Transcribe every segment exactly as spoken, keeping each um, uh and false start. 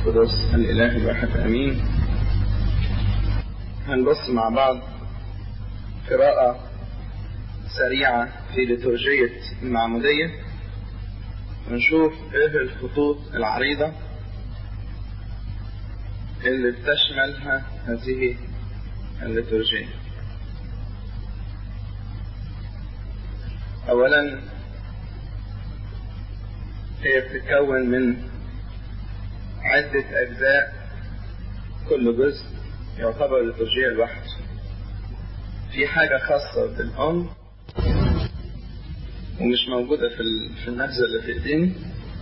القدس الإله الواحد أمين. هنبص مع بعض قراءة سريعة في ليتورجية المعمودية ونشوف ايه الخطوط العريضة اللي بتشملها هذه الليتورجية. أولا هي بتتكون من عدة أجزاء، كل جزء يعتبر ليتورجية لوحده. في حاجة خاصة بالأم ومش موجودة في في النبذة اللي في إيدينا،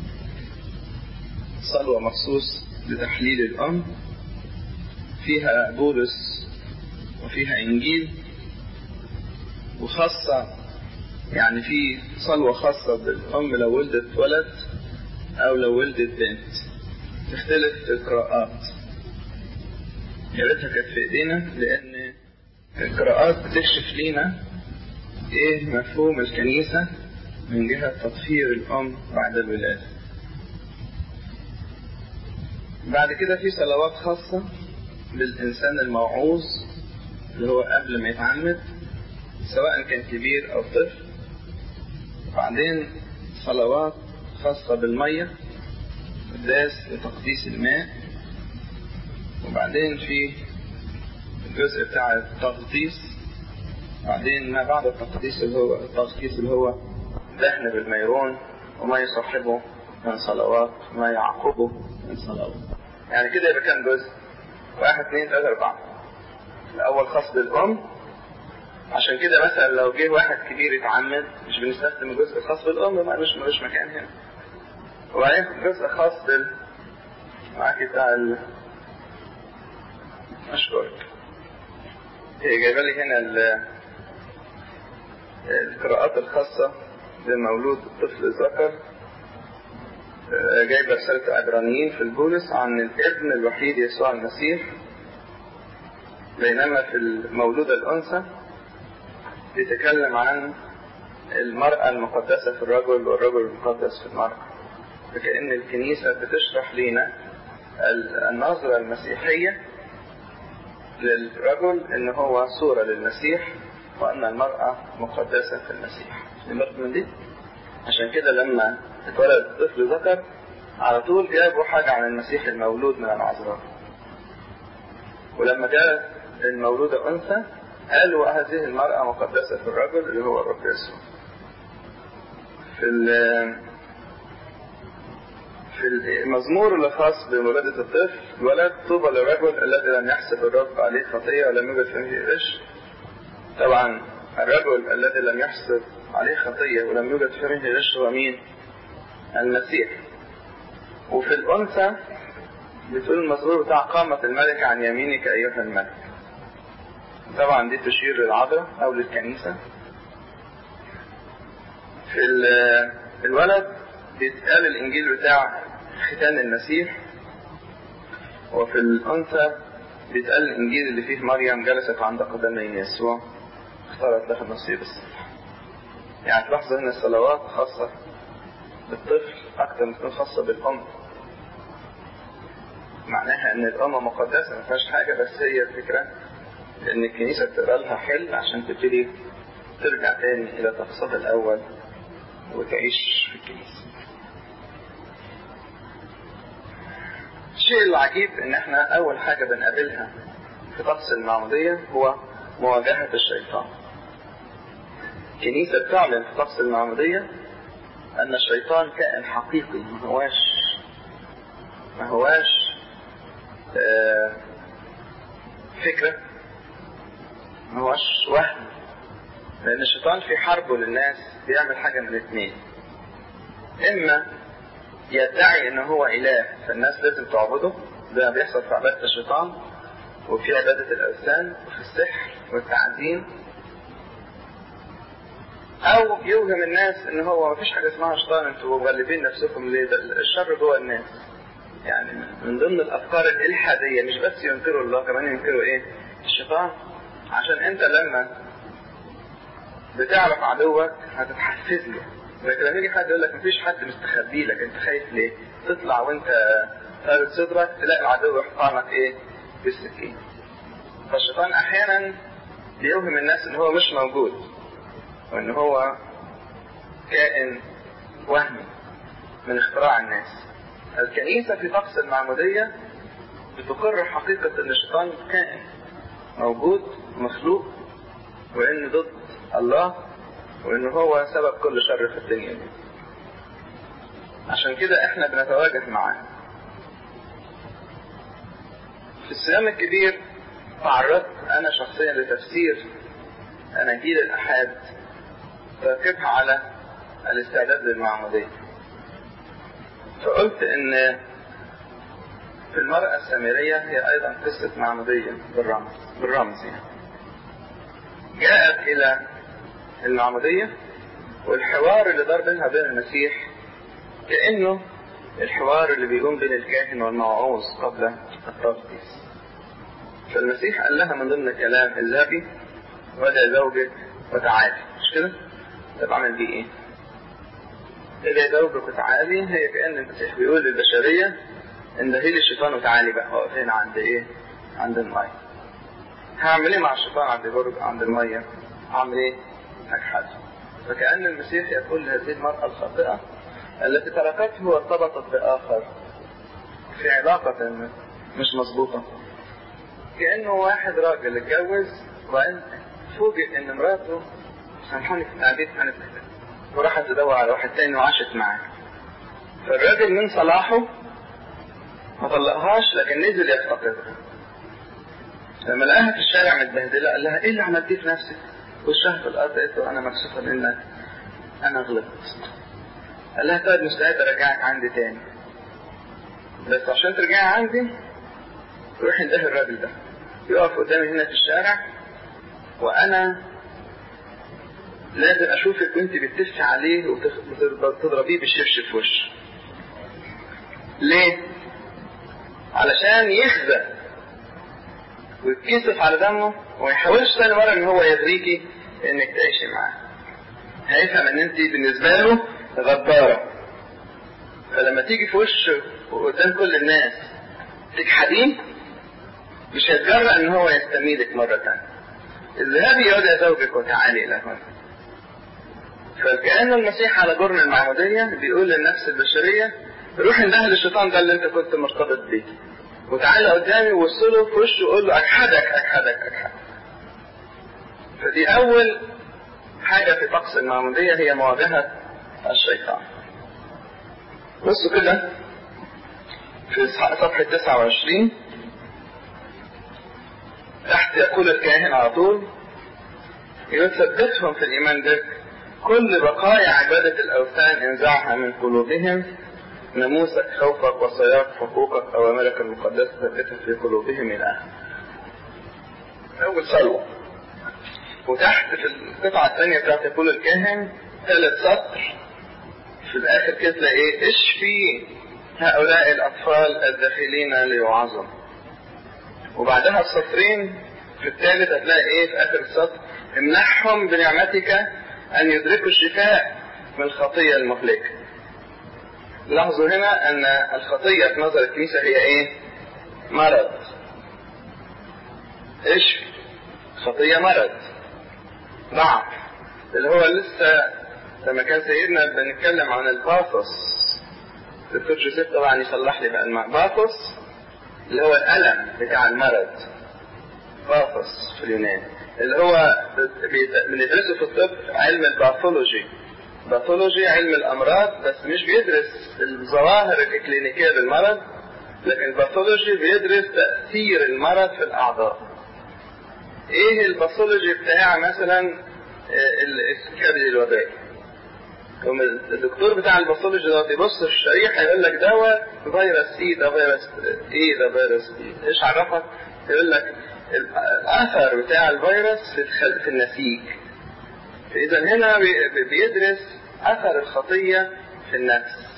صلوة مخصوص لتحليل الأم، فيها بولس وفيها إنجيل، وخاصة يعني في صلوة خاصة بالأم لو ولدت ولد أو لو ولدت بنت، تختلف القراءات. يا ريتها كانت في إيدينا، لأن القراءات بتكشف لينا إيه مفهوم الكنيسة من جهة تطهير الأم بعد الولادة. بعد كده في صلوات خاصة بالإنسان الموعوظ اللي هو قبل ما يتعمد، سواء كان كبير أو طفل. وبعدين صلوات خاصة بالمية، قداس لتقديس الماء. وبعدين في الجزء بتاع التغطيس، بعدين ما بعد التقديس اللي هو التغطيس اللي هو دهن بالميرون وما يصاحبه من صلوات وما يعقبه من صلوات. يعني كده يبقى كام جزء؟ واحد اثنين ثلاثة أربعة. الأول خاص بالأم، عشان كده مثلا لو جه واحد كبير يتعمد مش بنستخدم الجزء الخاص بالأم، ما مش ملوش مكان هنا. وبعدين جزء خاص بال معاك بتاع ال أشكرك. هي جايبه لي هنا ال... القراءات الخاصة بمولود الطفل الذكر، جايبه رسالة عبرانيين في البولس عن الابن الوحيد يسوع المسيح، بينما في المولودة الأنثى بيتكلم عن المرأة المقدسة في الرجل والرجل المقدس في المرأة. فكأن الكنيسة بتشرح لنا النظرة المسيحية للرجل إن هو صورة للمسيح، وأن المرأة مقدسة في المسيح. نمرت من دي. عشان كده لما اتولد الطفل ذكر على طول جابوا حاجة عن المسيح المولود من العذراء، ولما جاء المولودة أنثى قالوا هذه المرأة مقدسة في الرجل اللي هو الرب يسوع. في في المزمور اللي خاص بولادة الطفل الولد، طوبى للرجل الذي لم يحسب الرب عليه خطية ولم يوجد فيه غش. طبعا الرجل الذي لم يحسب عليه خطية ولم يوجد فيه غش هو مين؟ المسيح. وفي الأنثى بتقول المزمور بتاع قامت الملك عن يمينك أيها الملك. طبعا دي تشير للعذراء أو للكنيسة. في الولد بيتقال الإنجيل بتاع ختان المسيح، وفي الأنثى بيتقال الإنجيل اللي فيه مريم جلست عند قدمي يسوع اختارت لها نصيب الصالح. يعني تلاحظوا هنا الصلوات خاصة بالطفل أكثر من تكون خاصة بالأم. معناها إن الأم مقدسة ما فيهاش حاجة، بس هي الفكرة إن الكنيسة بتقرأ لها حل عشان تبتدي ترجع تاني إلى طقسها الأول وتعيش في الكنيسة. الشيء العجيب إن إحنا أول حاجة بنقابلها في طقس المعمودية هو مواجهة الشيطان. الكنيسة بتعلن في طقس المعمودية أن الشيطان كائن حقيقي، ما هواش ما هواش آه فكرة، ما هواش وهم. لأن الشيطان في حربه للناس بيعمل حاجة من الاثنين: إما يدعي إنه هو إله فالناس لازم تعبده، ده بيحصل في عبادة الشيطان وفي عبادة الأوثان وفي السحر والتعدين، أو يوهم الناس إن هو مفيش حاجة اسمها شيطان، أنتوا مغلبين نفسكم ليه، ده الشر جوه الناس. يعني من ضمن الأفكار الإلحادية مش بس ينكروا الله، كمان ينكروا إيه؟ الشيطان. عشان أنت لما بتعرف عدوك هتتحفز له. لكن لما يجي حد يقول لك مفيش حد مستخبي لك، أنت خايف ليه؟ تطلع وأنت طارت صدرك تلاقي العدو يحطمك ايه بالسكين. فالشيطان احيانا بيوهم الناس ان هو مش موجود وان هو كائن وهمي من اختراع الناس. الكنيسة في طقس المعمودية بتقر حقيقة ان الشيطان كائن موجود مخلوق وانه ضد الله وانه هو سبب كل شر في الدنيا دي. عشان كده احنا بنتواجه معاه. في الصيام الكبير تعرضت انا شخصيا لتفسير اناجيل الاحاد تركبها على الاستعداد للمعمودية. فقلت ان في المرأة السامرية هي ايضا قصة معمودية بالرمز بالرمز يعني. جاءت الى المعمودية والحوار اللي دار بينها بين المسيح كأنه الحوار اللي بيقوم بين الكاهن والموعوظ قبل التغطيس. فالمسيح قال لها من ضمن كلام اذهبي ودعي زوجك وتعالي، مش كده؟ طب اعمل بيه ايه؟ ادعي زوجك وتعالي هي كأن المسيح بيقول للبشرية اندهي لي الشيطان وتعالي بقى واقف هنا عند ايه؟ عند المية. هعمل ايه مع الشيطان عند برج عند المية؟ هعمل ايه؟ هجحده. فكأن المسيح يقول لهذه المرأة الخاطئة التي تركته وارتبطت بآخر في علاقة مش مظبوطة، كأنه واحد راجل اتجوز وبعدين فوجئ ان مراته سامحوني في التعبير كانت وراحت تدور على واحد تاني وعاشت معاه. فالراجل من صلاحه ما طلقهاش لكن نزل يفتقدها. لما لقاها في الشارع متبهدله قال لها ايه اللي عملتيه في نفسك؟ وشها في الارض قالت له انا مكسوفه منك، انا غلطت. قال لها طيب مستعد ارجعك عندي تاني، بس عشان ترجعي عندي روحي انتهي الراجل ده يقف قدامي هنا في الشارع وانا لازم اشوفك وانت بتتفي عليه وتضربيه بالشبشب في وشه. ليه؟ علشان يخزى ويتكسف على دمه وما يحاولش ثاني مره ان هو يغريكي انك تعيشي معاه. هيفهم ان انت بالنسبه له غداره، فلما تيجي في وشه وقدام كل الناس تجحديه مش هيتجرأ ان هو يستميلك مره ثانيه. اذهبي ودعي زوجك وتعالي الى هنا. فكأن المسيح على جرن المعمودية بيقول للنفس البشرية روح اندهى للشيطان ده اللي انت كنت مرتبط بيه وتعالى قدامي ووصله في وشه وقول له اجحدك اجحدك اجحدك. فدي اول حاجة في طقس المعمودية هي مواجهة الشيطان. بصوا كده في صفحة تسعة وعشرين تحت يقول الكاهن على طول يثبتهم في الإيمان بك كل بقايا عبادة الأوثان انزعها من قلوبهم، ناموسك خوفك وصياك حقوقك أوامرك المقدسة ثبتها في قلوبهم إلى آخره. أول صلوة. وتحت في القطعة الثانية بتاعت يقول الكاهن ثالث سطر في الآخر كده إيه اشفي هؤلاء الأطفال الداخلين ليعظم. وبعدها السطرين في الثالث هتلاقي إيه في آخر السطر امنحهم بنعمتك أن يدركوا الشفاء من الخطية المهلكة. لاحظوا هنا أن الخطية في نظر الكنيسة هي إيه؟ مرض. إيش؟ خطية مرض ضعف، اللي هو لسه لما كان سيدنا بنتكلم عن الباثوس الدكتور جوزيف طبعا يصلح لي بقى المعنى. باثوس اللي هو الألم بتاع المرض، باثوس في اليونان اللي هو بندرسه في الطب علم الباثولوجي. باثولوجي علم الأمراض بس مش بيدرس الظواهر الإكلينيكية للمرض، لكن الباثولوجي بيدرس تأثير المرض في الأعضاء. ايه الباثولوجي بتاع مثلا الكبد الوبائي؟ الدكتور بتاع الباثولوجي ده يبص في الشريحة يقول لك دواء فيروس سي، ده فيروس ايه، ده فيروس بي. ايش عرفك؟ يقول لك الاثر بتاع الفيروس في في النسيج. فاذا هنا بيدرس اثر الخطية في النفس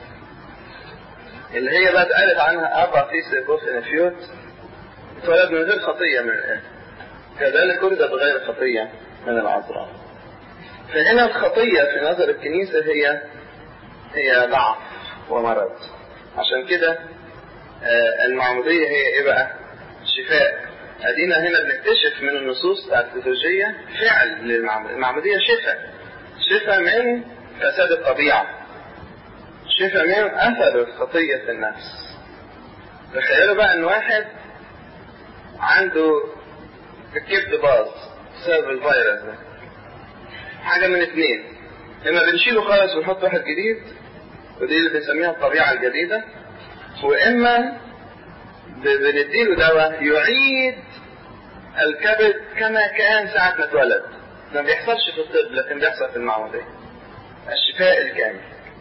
اللي هي بقى اتقالت عنها ابا فيس بوس انفيوت اتولد من غير خطية من الآن، كذلك ولد بغير خطية من العذراء. فهنا الخطية في نظر الكنيسة هي هي ضعف ومرض. عشان كده آه المعمودية هي ايه بقى؟ شفاء. ادينا هنا بنكتشف من النصوص الثيولوجية فعل للمعمودية. المعمودية شفاء، شفاء من فساد الطبيعة، شفاء من اثر الخطية في النفس. تخيلوا بقى ان واحد عنده الكبد باظ بسبب الفيروس ده، حاجة من اثنين: اما بنشيله خالص ونحط واحد جديد، ودي اللي بنسميها الطبيعة الجديدة، واما بنديله دواء يعيد الكبد كما كان ساعة ما اتولد. ما بيحصلش في الطب لكن بيحصل في المعمودية، الشفاء الكامل.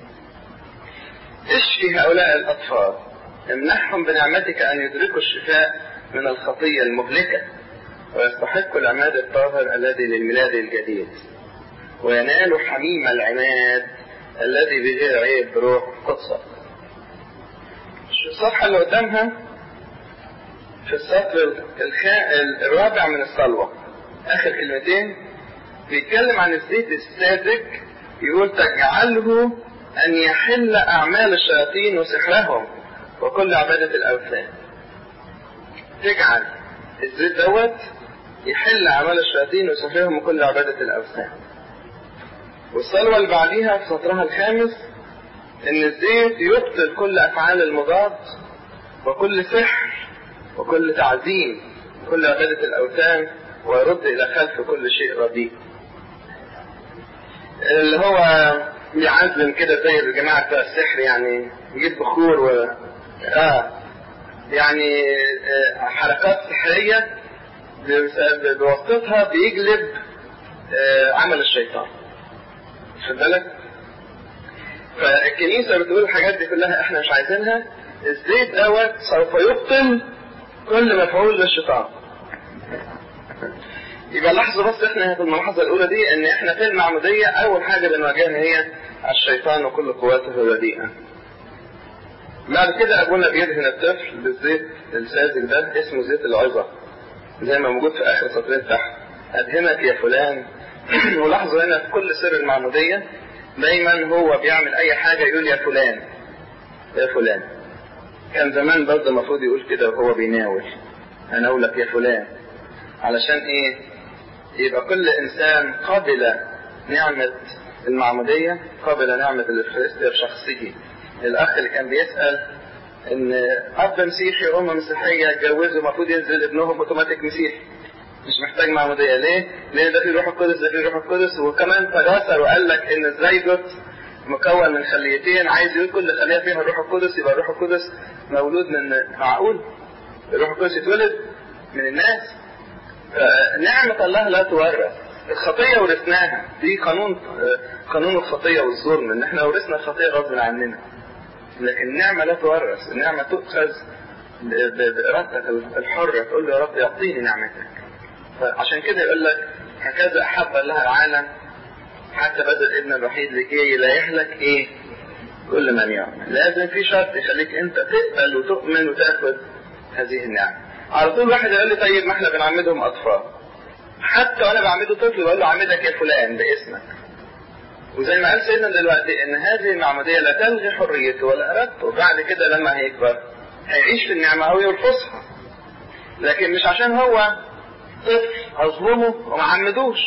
اشفي هؤلاء الأطفال، امنحهم بنعمتك أن يدركوا الشفاء من الخطية المهلكة ويستحقوا العماد الطاهر الذي للميلاد الجديد، وينالوا حميم العماد الذي بغير عيب بروح قدسك. الصفحة اللي قدامها في السطر الرابع من الصلوة آخر كلمتين بيتكلم عن الزيت الساذج، يقول: تجعله أن يحل أعمال الشياطين وسحرهم وكل عبادة الأوثان. تجعل الزيت دوت يحل أعمال الشياطين وسحرهم وكل عبادة الأوثان. والصلوة اللي بعديها في سطرها الخامس إن الزيت يبطل كل أفعال المضاد وكل سحر وكل تعزيم وكل عبادة الأوثان ويرد إلى خلف كل شيء رديء. اللي هو يعزم كده زي الجماعة بتاع السحر، يعني يجيب بخور و آه يعني آه حركات سحرية بواسطتها بيجلب آه عمل الشيطان. خد بالك؟ فالكنيسة بتقول الحاجات دي كلها احنا مش عايزينها. الزيت دوت سوف يبطل كل مفعول للشيطان. يبقى لاحظوا بس احنا في الملاحظة الأولى دي ان احنا في المعمودية أول حاجة بنواجهها هي الشيطان وكل قواته الرديئة. بعد كده أبونا بيدهن الطفل بالزيت الساذج ده اسمه زيت العظة، زي ما موجود في آخر سطرين تحت: أدهنك يا فلان. ولاحظوا هنا في كل سر المعمودية دايما هو بيعمل أي حاجة يقول يا فلان يا فلان. كان زمان برضه المفروض يقول كده وهو بيناول: أنا أقول لك يا فلان، علشان إيه؟ يبقى كل إنسان قبل نعمة المعمودية، قبل نعمة الإفخارستيا بشخصه. الأخ اللي كان بيسأل إن أب مسيحي وأم مسيحية اتجوزوا المفروض ينزل ابنهم أوتوماتيك مسيحي، مش محتاج معمودية. ليه؟ لأن ده في روح القدس، ده في روح القدس. وكمان تجاسر وقال لك إن الزيجوت مكون من خليتين، عايز يقول كل خلية فيها الروح القدس، يبقى الروح القدس مولود من معقول الروح القدس يتولد من الناس؟ نعمة الله لا تورث. الخطية ورثناها، دي قانون قانون الخطية والظلم، ان احنا ورثنا الخطية غصب عننا. لكن النعمة لا تورث، النعمة تؤخذ بإرادتك الحرة، تقول له يا رب يعطيني نعمتك. فعشان كده يقول لك: هكذا أحب الله العالم حتى بذل ابن الوحيد لكي لا يهلك ايه كل من يؤمن. لازم في شرط يخليك انت تقبل وتؤمن وتاخذ هذه النعمة. على طول واحد يقول لي: طيب ما احنا بنعمدهم اطفال. حتى وانا بعمده طفل بقول له: عمدك يا فلان باسمك. وزي ما قال سيدنا دلوقتي ان هذه المعمودية لا تلغي حريته ولا ارادته. بعد كده لما هيكبر هيعيش في النعمة او يرفضها، لكن مش عشان هو طفل اظلمه وما عمدوش.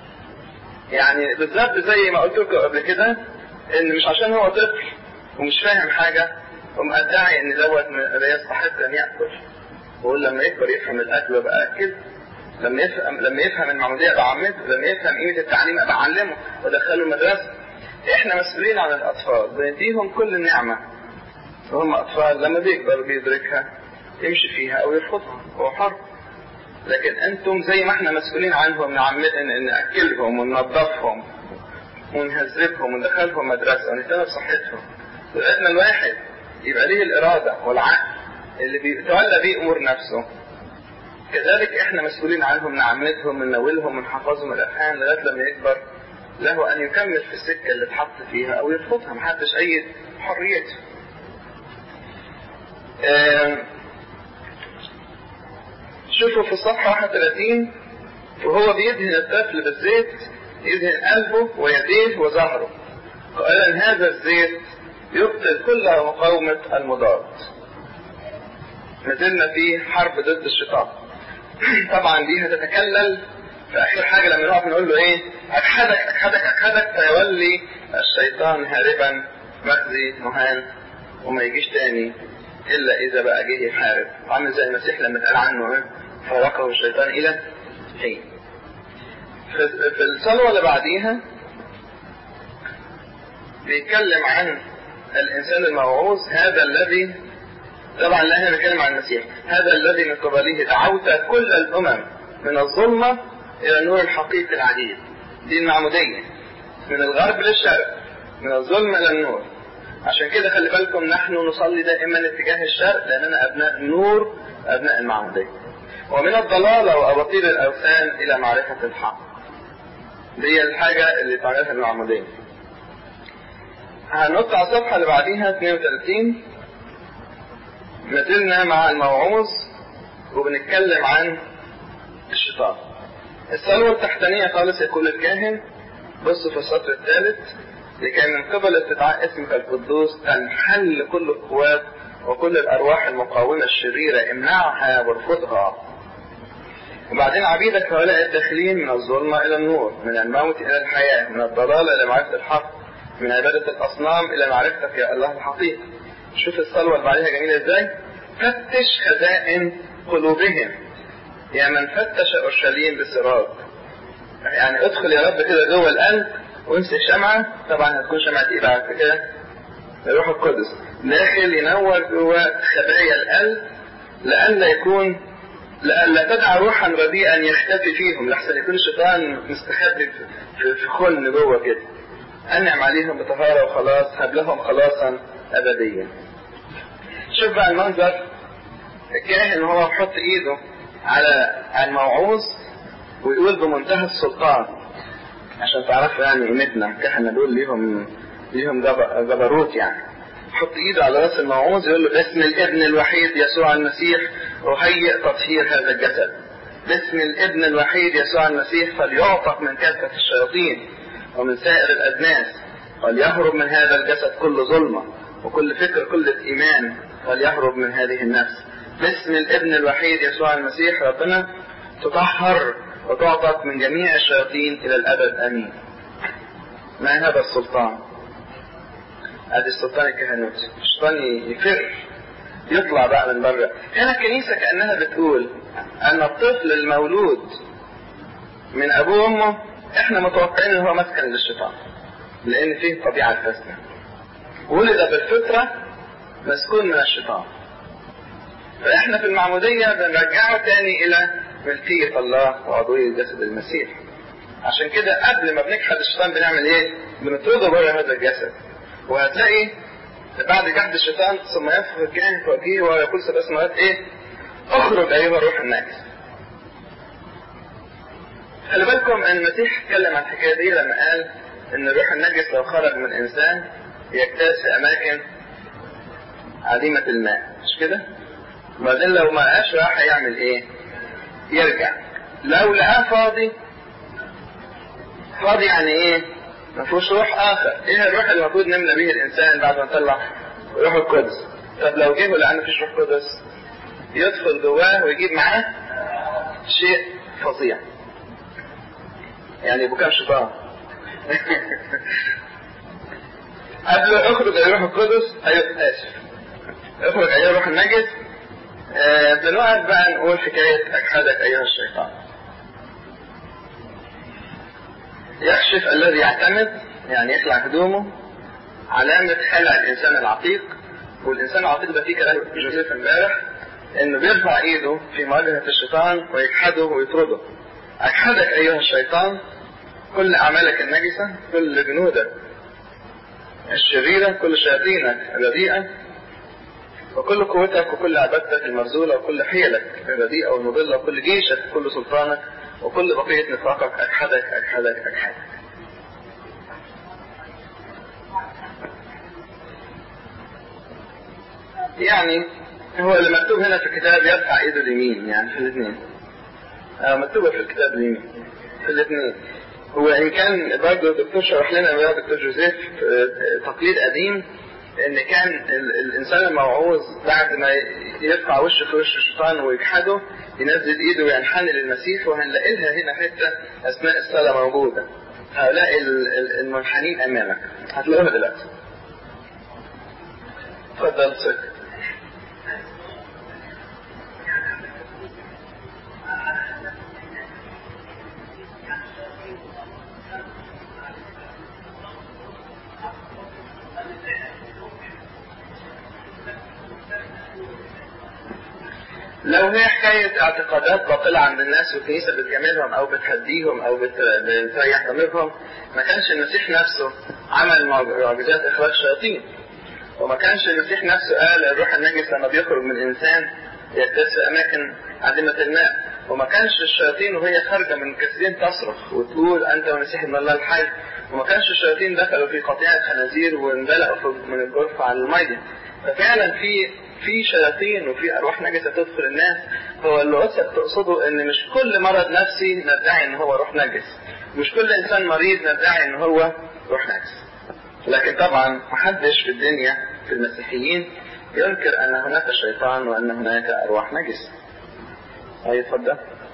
يعني بالذات زي ما قلت لكم قبل كده ان مش عشان هو طفل ومش فاهم حاجة ومدعي ان دوت لا يستحق ان يأكل، وقول لما يكبر يفهم الاكل ويبقى اكل، لما يفهم لما يفهم المعمودية بعمده، لما يفهم قيمة التعليم بعلمه ودخله المدرسة. احنا مسؤولين عن الاطفال، بنديهم كل النعمة وهم اطفال. لما بيكبر بيدركها يمشي فيها او يرفضها، هو حر. لكن انتم زي ما احنا مسؤولين عنهم نعمد ان ناكلهم وننظفهم ونهذبهم وندخلهم مدرسة ونهتم بصحتهم. لغاية الواحد يبقى ليه الإرادة والعقل اللي بيتولى بيه أمور نفسه، كذلك احنا مسؤولين عنهم، نعمدهم وننولهم ونحفظهم الأفهام لغاية لما يكبر له أن يكمل في السكة اللي اتحط فيها أو يرفضها، محدش أي حريته. اه شوفوا في الصفحة واحد وثلاثين وهو بيدهن الطفل بالزيت، يدهن قلبه ويديه وظهره، قال ان هذا الزيت يبطل كل مقاومة المضاد. نزلنا في حرب ضد الشيطان. طبعا دي هتتكلل في آخر حاجة لما نقف نقول له إيه؟ أجحدك أجحدك أجحدك، فيولي الشيطان هاربا مخزي مهان وما يجيش تاني إلا إذا بقى جه يحارب. عامل زي المسيح لما اتقال عنه إيه؟ فارقه الشيطان إلى حين. في الصلوة اللي بعديها بيتكلم عن الإنسان الموعوظ، هذا الذي طبعا لا هنا بيتكلم عن المسيح، هذا الذي من قبله دعوت كل الأمم من الظلمة إلى النور الحقيقي العديد. دي المعمودية، من الغرب للشرق، من الظلم إلى النور. عشان كده خلي بالكم نحن نصلي دائما اتجاه الشرق لأننا أبناء النور، أبناء المعمودية. ومن الضلالة وأباطيل الأوثان إلى معرفة الحق. دي الحاجة اللي تعرفها المعمودية. هنقطع على الصفحة اللي بعديها اثنين وثلاثين. نزلنا مع الموعوظ وبنتكلم عن الشيطان. الصلوة التحتانية خالص يقول الكاهن، بصوا في السطر الثالث: لكي من قبل استدعاء اسمك القدوس تنحل كل القوات وكل الأرواح المقاومة الشريرة امنعها وارفضها. وبعدين عبيدك هؤلاء الداخلين من الظلمة إلى النور، من الموت إلى الحياة، من الضلال إلى معرفة الحق، من عبادة الأصنام إلى معرفتك يا الله الحقيقي. شوف الصلوة اللي بعدها جميلة إزاي: فتش خزائن قلوبهم يا من فتش أورشليم بالسراج. يعني ادخل يا رب كده جوه القلب وامسك شمعة، طبعا هتكون شمعة ايه بعد كده؟ الروح القدس داخل ينور جوه خبايا القلب، لئلا يكون لئلا تدع روحا رديئا يختفي فيهم، لحسن يكون الشيطان مستخبي في خن جوه كده. أنعم عليهم بطهارة وخلاص، هب لهم خلاصا أبديا. شوف بقى المنظر، الكاهن هو بيحط ايده على الموعوظ ويقول بمنتهى السلطان، عشان تعرفوا يعني قيمتنا الكهنة دول ليهم ليهم جبروت. يعني يحط ايده على راس الموعوظ يقول له: باسم الابن الوحيد يسوع المسيح أهيئ تطهير هذا الجسد. باسم الابن الوحيد يسوع المسيح فليعتق من كافة الشياطين ومن سائر الأدناس، وليهرب من هذا الجسد كل ظلمة وكل فكر كل إيمان، وليهرب من هذه النفس. باسم الابن الوحيد يسوع المسيح ربنا تطهر وتعتق من جميع الشياطين إلى الأبد آمين. ما هذا السلطان؟ هذا السلطان الكهنوتي. الشيطان يفر يطلع بقى من بره. هنا الكنيسة كأنها بتقول أن الطفل المولود من أبوه وأمه إحنا متوقعين أنه هو مسكن للشيطان، لأن فيه طبيعة الفاسدة، ولد بالفطرة مسكون من الشيطان. فإحنا في المعمودية بنرجعه تاني إلى ملكية الله وعضوية جسد المسيح. عشان كده قبل ما بنجحد الشيطان بنعمل إيه؟ بنطرده بره هذا الجسد. وهتلاقي بعد جحد الشيطان ثم ينفخ الكاهن في وجهه ويقول سبع سماوات إيه؟ اخرج أيها الروح النجس. خلي بالكم أن المسيح اتكلم عن الحكاية دي لما قال إن الروح النجس لو خرج من إنسان يجتاز في أماكن عديمة الماء، مش كده؟ وبعدين لو ما لقاش راح يعمل إيه؟ يرجع. لو لقاه فاضي، فاضي يعني إيه؟ ما فيهوش روح آخر. إيه الروح اللي المفروض نملى به الإنسان بعد ما نطلع؟ روح القدس. طب لو جه ولقى ما فيش روح قدس، يدخل جواه ويجيب معاه شيء فظيع. يعني بكام شيطان. قبل اخرج ايها الروح القدس، ايوه اسف اخرج ايها الروح النجس. آه بنقعد بقى نقول حكاية اجحدك ايها الشيطان. يكشف الذي يعتمد، يعني يخلع هدومه، علامة خلع الانسان العتيق. والانسان العتيق ده فيه كلام جوزيف امبارح انه بيرفع ايده في مواجهة الشيطان ويجحده ويطرده. اجحدك ايها الشيطان كل اعمالك النجسة، كل جنودك الشريرة، كل شياطينك الرديئة، وكل قوتك وكل عبادتك المرذولة، وكل حيلك الرديئة والمضلة، وكل جيشك وكل سلطانك وكل بقية نفاقك. أجحدك أجحدك أجحدك. يعني هو اللي مكتوب هنا في الكتاب يرفع ايده اليمين، يعني في الاثنين. آه مكتوبة في الكتاب اليمين في الاثنين. هو إن كان برضه الدكتور شرح لنا بقى دكتور جوزيف تقليد قديم ان كان الانسان الموعوظ بعد ما يرفع وشه في وش الشيطان ويجحده ينزل ايده وينحني للمسيح، وهنلاقي لها هنا حته اثناء الصلاه موجوده. هؤلاء المنحنين امامك هتلاقوها دلوقتي. اتفضل صك. لو هي حكاية اعتقادات باطلة عند الناس والكنيسة بتجاملهم أو بتهديهم أو بتريح ضميرهم، ما كانش المسيح نفسه عمل معجزات إخراج شياطين، وما كانش المسيح نفسه قال الروح النجس لما بيخرج من الإنسان يجتاز في أماكن عديمة الماء، وما كانش الشياطين وهي خارجة من كثيرين تصرخ وتقول أنت المسيح ابن الله الحي، وما كانش الشياطين دخلوا في قطيعة خنازير واندلقوا من الجرف على المية. ففعلا في في شياطين وفي أرواح نجسة تدخل الناس. هو اللي قصد تقصده إن مش كل مرض نفسي ندعي إن هو روح نجس، مش كل إنسان مريض ندعي إن هو روح نجس. لكن طبعا محدش في الدنيا في المسيحيين ينكر أن هناك شيطان وأن هناك أرواح نجس. أي اتفضل.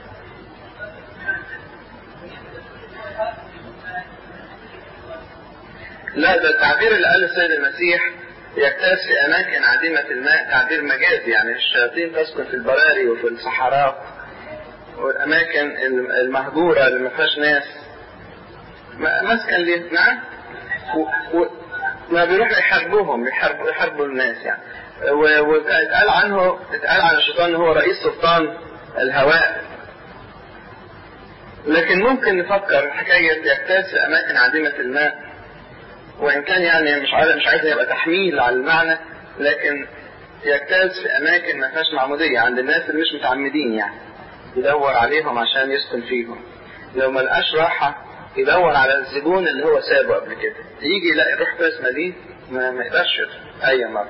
لا، ده التعبير اللي قاله السيد المسيح يجتاز في أماكن عديمة الماء تعبير مجازي، يعني الشياطين تسكن في البراري وفي الصحراء والأماكن المهجورة اللي ما فيهاش ناس مسكن ليه. نعم، ما بيروحوا يحاربوهم يحاربوا يحاربوا الناس يعني. واتقال عنه اتقال عن الشيطان هو رئيس سلطان الهواء. لكن ممكن نفكر حكاية يجتاز في أماكن عديمة الماء، وإن كان يعني مش عايز مش عايز يبقى تحميل على المعنى، لكن يجتاز في أماكن ما فيهاش معمودية عند الناس اللي مش متعمدين، يعني يدور عليهم عشان يسكن فيهم. لو ما لقاش راحة يدور على الزبون اللي هو سابه قبل كده، يجي يلاقي روح بسمة دي ما, ما يقدرش أي مرة.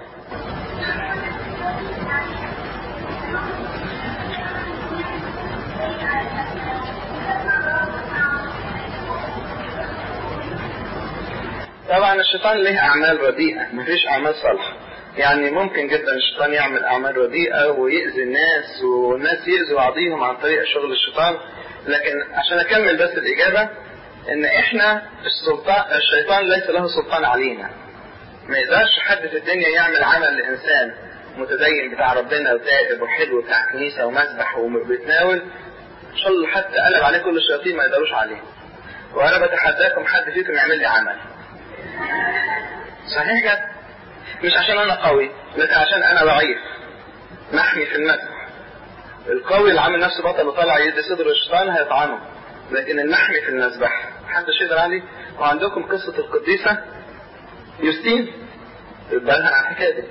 طبعا الشيطان له أعمال رديئة، مفيش أعمال صالحة. يعني ممكن جدا الشيطان يعمل أعمال رديئة ويأذي الناس والناس يأذوا بعضيهم عن طريق شغل الشيطان. لكن عشان أكمل بس الإجابة، إن إحنا السلطان الشيطان ليس له سلطان علينا. ما يقدرش حد في الدنيا يعمل عمل لإنسان متدين بتاع ربنا وتائب وحلو بتاع كنيسة ومسبح وبيتناول إن شاء الله حتى قلب عليه كل الشياطين ما يقدروش عليه. وأنا بتحداكم حد فيكم يعمل لي عمل. صحيح كده؟ مش عشان أنا قوي، لكن عشان أنا ضعيف محمي في المسبح. القوي اللي عامل نفسه بطل وطالع يدي صدر الشيطان هيطعنه، لكن المحمي في المسبح محدش يقدر عليه. وعندكم قصة القديسة يوستين يبقى لها عن الحكاية دي.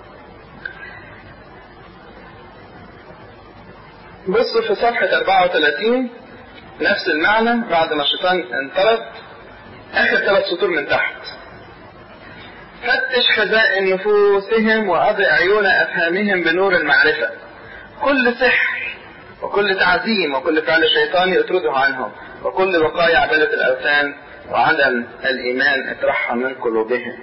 بصوا في صفحة أربعة وثلاثين نفس المعنى بعد ما الشيطان انطرد، آخر ثلاث سطور من تحت: فتش خزائن نفوسهم وأضئ عيون أفهامهم بنور المعرفة. كل سحر وكل تعزيم وكل فعل شيطاني اطرده عنهم، وكل بقايا عبادة الأوثان وعدم الإيمان اطرحها من قلوبهم.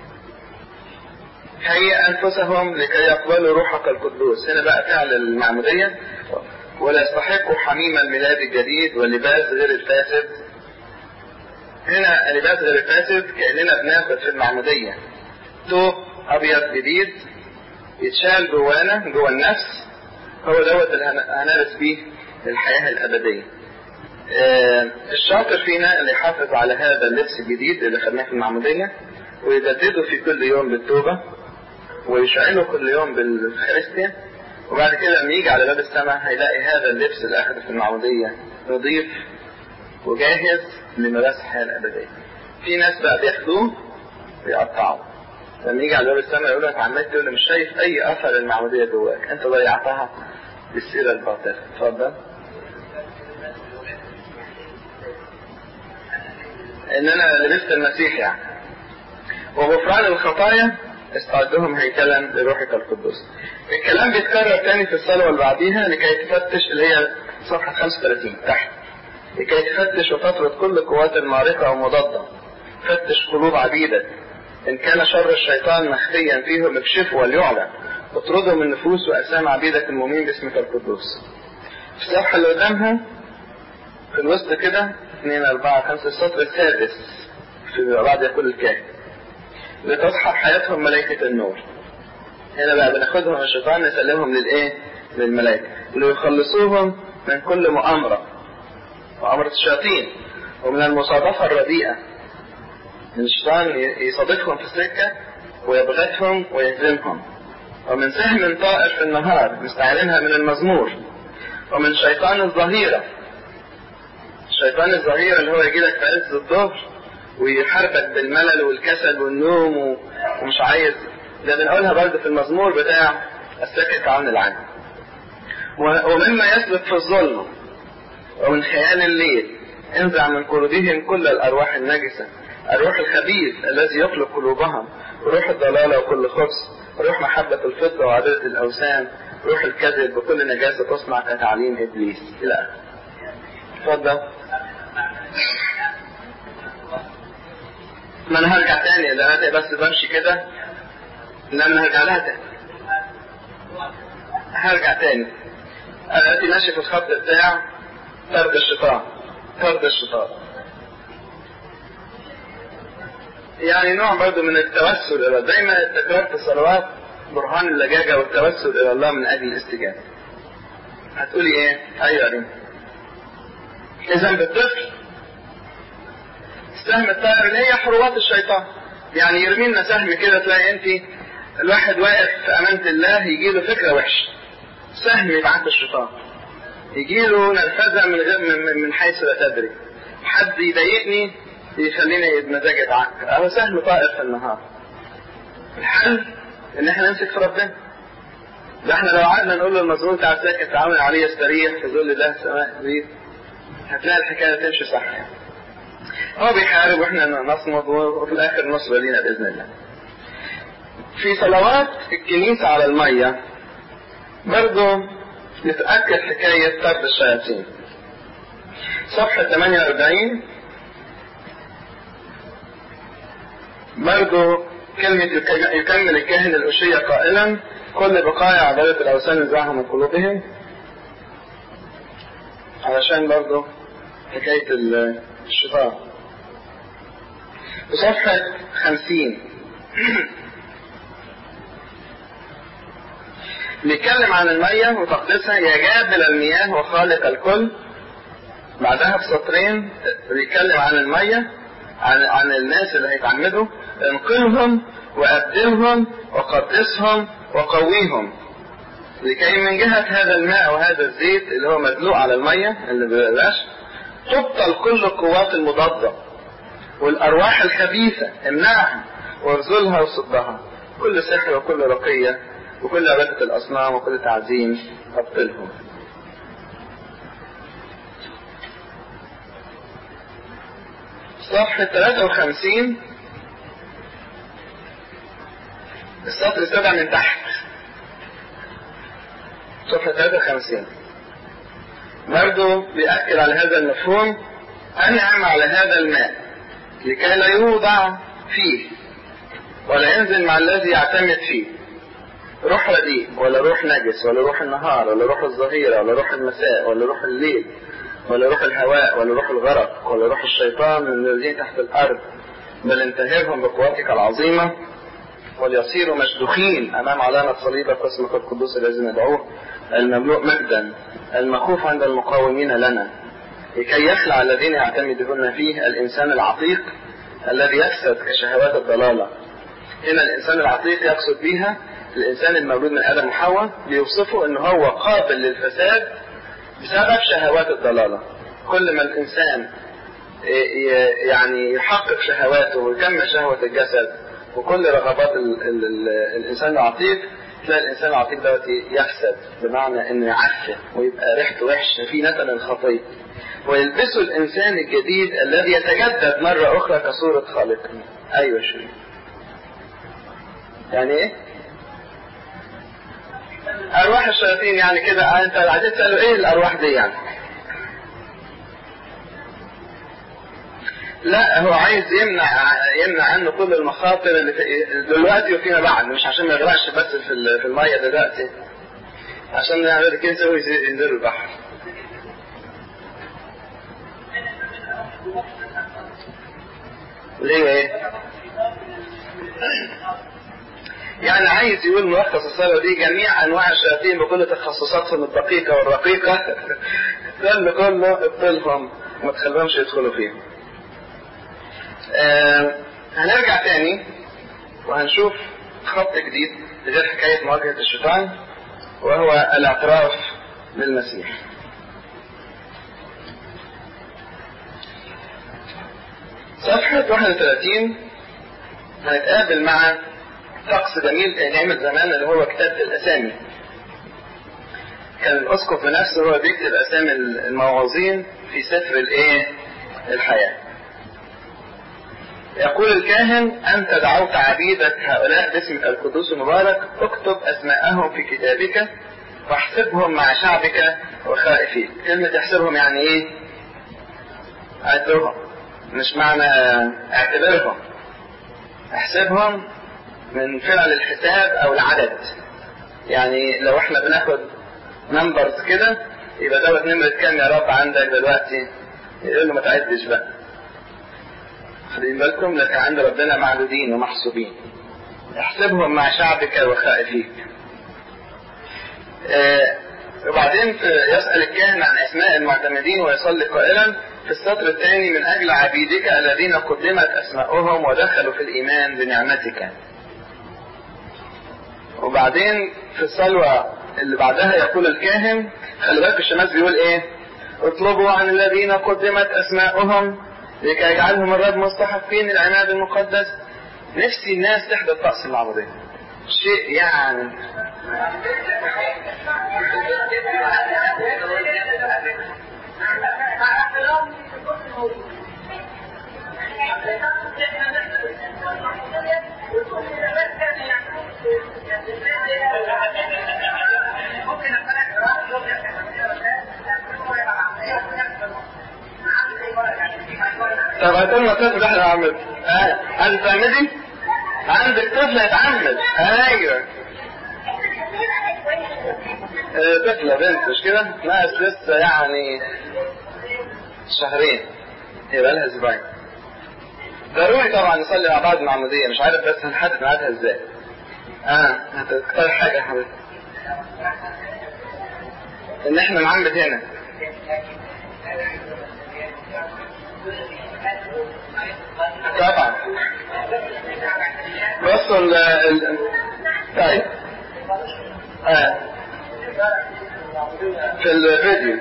هيئ أنفسهم لكي يقبلوا روحك القدوس. هنا بقى فعل المعمودية: ولا يستحقوا حميم الميلاد الجديد واللباس غير الفاسد. هنا اللباس غير الفاسد كأننا بناخد في المعمودية ثوب أبيض جديد يتشال جوانا جوا النفس، هو دوت اللي هنلبس بيه الحياة الأبدية. آه الشاطر فينا اللي يحافظ على هذا اللبس الجديد اللي خدناه في المعمودية ويجدده في كل يوم بالتوبة ويشعله كل يوم بالخريستيا، وبعد كده لما يجي على باب السماء هيلاقي هذا اللبس اللي أخذه في المعمودية نظيف وجاهز لمراس الحياة الأبدية. في ناس بقى بياخدوه ويقطعوا، لما يجي على باب السماء يقول لك عمال تقول مش شايف أي أثر المعمودية جواك، أنت ضيعتها بالسيرة الباطلة. اتفضل. إن أنا لبست المسيح يعني. وغفران الخطايا استعدهم هيكلا لروحك القدوس. الكلام بيتكرر تاني في الصلاة اللي بعديها: لكي تفتش، اللي هي صفحة خمسة وثلاثين تحت، لكي تفتش وتطرد كل قوات المعركة ومضادة. فتش قلوب عبيدك إن كان شر الشيطان مخفيا فيهم اكشفه وليعلن، اطرده من نفوس وأسام عبيدك المؤمنين باسمك القدوس. في الصفحة اللي قدامها في الوسط كده اثنين أربعة خمسة السطر السادس في بعد يقول الكاهن لتصحب حياتهم ملائكة النور. هنا بقى بناخدهم من الشيطان نسلمهم للإيه؟ للملائكة ليخلصوهم من كل مؤامرة، مؤامرة الشياطين، ومن المصادفة الرديئة. الشيطان يصادفهم في السكة ويبغتهم ويهزمهم، ومن سهم طائر في النهار مستعيرينها من المزمور، ومن شيطان الظهيرة. الشيطان الظهيرة اللي هو يجي لك في عز الظهر ويحاربك بالملل والكسل والنوم ومش عايز، ده بنقولها برضه في المزمور بتاع السكت عن العين. ومما يسلك في الظلم ومن خيال الليل انزع من قلوبهم كل الأرواح النجسة، الروح الخبيث الذي يخلق قلوبهم، وروح الضلالة وكل خبث، روح محبة الفضة وعبادة الأوثان، روح الكذب وكل نجاسة تصنع كتعليم إبليس إلى آخره. اتفضل. ما أنا هرجع تاني لأن بس بمشي كده، لأن هرجع لها تاني هرجع تاني أنا دلوقتي ماشي في الخط بتاع طرد الشيطان. طرد الشيطان يعني نوع برضه من التوسل إلى دايما التكرار في الصلوات برهان اللجاجة والتوسل إلى الله من أجل الاستجابة. هتقولي إيه؟ أيوة دي. إذا بالطفل سهم الطائر اللي هي حروات الشيطان، يعني يرمي لنا سهم كده تلاقي أنت الواحد واقف في أمانة الله يجي له فكرة وحشة، سهم يبعث الشيطان، يجي له نرفزة من غير من, من حيث لا تدري، حد يضايقني يخليني مزاجي يتعكر، أهو سهم طائر في النهار. الحل إن إحنا نمسك في ربنا. ده إحنا لو قعدنا نقول له المزمور بتاع الساكت تعامل عليه يستريح في ذل الله سماء بيه، هتلاقي الحكاية تمشي صح يعني. هو بيحارب وإحنا نصمد وفي الآخر نصر لينا بإذن الله. في صلوات الكنيسة على المية برضو نتأكد حكاية طرد الشياطين. صفحة ثمانية وأربعين برضو كلمة يكمل الكاهن الأشية قائلا كل بقايا عبادة الأوثان نزعها من قلوبهم، علشان برضو حكاية الشيطان. وصفحة خمسين بيتكلم عن المية وتقديسها، يا جابل المياه وخالق الكل. بعدها بسطرين بيتكلم عن المية، عن عن الناس اللي هيتعمدوا، انقذهم وأبدلهم وقدسهم وقويهم، لكي من جهة هذا الماء وهذا الزيت اللي هو مدلوق على المية اللي ببلاش تبطل كل القوات المضادة والأرواح الخبيثة، امنعها وارزلها وصدها، كل سحر وكل رقية وكل عبادة الأصنام وكل تعظيم أبطلهم. صفحة ثلاثة وخمسين السطر السابع من تحت، صفحة ثلاثة وخمسين برضو بيأكد على هذا المفهوم، أنعم على هذا الماء لكي لا يوضع فيه ولا ينزل مع الذي يعتمد فيه روح رديء ولا روح نجس ولا روح النهار ولا روح الظهيرة ولا روح المساء ولا روح الليل ولا روح الهواء ولا روح الغرق ولا روح الشيطان من الذين تحت الأرض، بل انتهرهم بقواتك العظيمة وليصيروا مشدوخين أمام علامة صليبك واسمك القدوس الذي ندعوه المملوء مجدا المخوف عند المقاومين لنا، لكي يخلع الذين يعتمدون فيه الإنسان العتيق الذي يفسد كشهوات الضلالة. هنا الإنسان العتيق يقصد بها الإنسان المولود من آدم وحواء، ليوصفه أنه هو قابل للفساد بسبب شهوات الضلالة. كل ما الإنسان يعني يحقق شهواته ويكمل شهوة الجسد وكل رغبات ال ال ال الإنسان العتيق، تلاقي الإنسان العتيق دوت يفسد، بمعنى أنه يعفن ويبقى ريحته وحشة في نتن الخطية، ويلبسه الإنسان الجديد الذي يتجدد مرة أخرى كصورة خالقه. أيوة شوية يعني إيه؟ أرواح الشياطين يعني كده، أنت عايزين تسألوا إيه الأرواح دي يعني؟ لا هو عايز يمنع يمنع عنه كل المخاطر اللي في دلوقتي وفيما بعد، مش عشان ما يغرقش بس في في الميه دلوقتي، عشان يعمل كده وينزل البحر. ليه ايه؟ يعني عايز يقول ملخص الصلاة دي جميع انواع الشياطين بكل تخصصاتهم الدقيقة والرقيقة كل كله ابطلهم وما تخليهمش يدخلوا فيه. آه هنرجع تاني وهنشوف خط جديد غير حكاية مواجهة الشيطان، وهو الاعتراف بالمسيح. صفحة واحد وثلاثين هنتقابل مع طقس جميل نعمل زمان اللي هو كتابة الأسامي. كان الأسقف بنفسه هو بيكتب أسامي الموعظين في سفر الإيه؟ الحياة. يقول الكاهن: أنت دعوت عبيدك هؤلاء باسمك القدوس المبارك، اكتب أسماءهم في كتابك واحسبهم مع شعبك وخائفيك. كلمة احسبهم يعني إيه؟ عدهم، مش معنى اعتبرهم. احسبهم من فعل الحساب او العدد. يعني لو احنا بناخد نمبرز كده يبقى دوت نمرة كام يا رب عندك دلوقتي؟ يقول له ما تعدش بقى. خلين بالكم لك عند ربنا معدودين ومحسوبين. احسبهم مع شعبك وخائفيك. اه وبعدين يسأل الكاهن عن اسماء المعتمدين ويصلي قائلا في السطر الثاني: من اجل عبيدك الذين قدمت اسماءهم ودخلوا في الايمان بنعمتك. وبعدين في الصلوة اللي بعدها يقول الكاهن، خلي بالك الشماس بيقول ايه؟ اطلبوا عن الذين قدمت اسماءهم لكي يجعلهم الرب مستحقين العناد المقدس. نفسي الناس تحضر طقس المعمودية، شيء يعني طب هتقولنا طفل احنا عمد اه انت تعمدي عندك طفل هيتعمد. ايوه اه طفلة بنت مش كده؟ ناقص لسه يعني شهرين يبقى لها اسبوعين. ضروري طبعا نصلي مع بعض المعمودية، مش عارف بس هنحدد ميعادها ازاي. اه هتختار حاجة يا حبيبي ان احنا نعمد هنا. طبعا بصوا ال ال طيب اه في الفيديو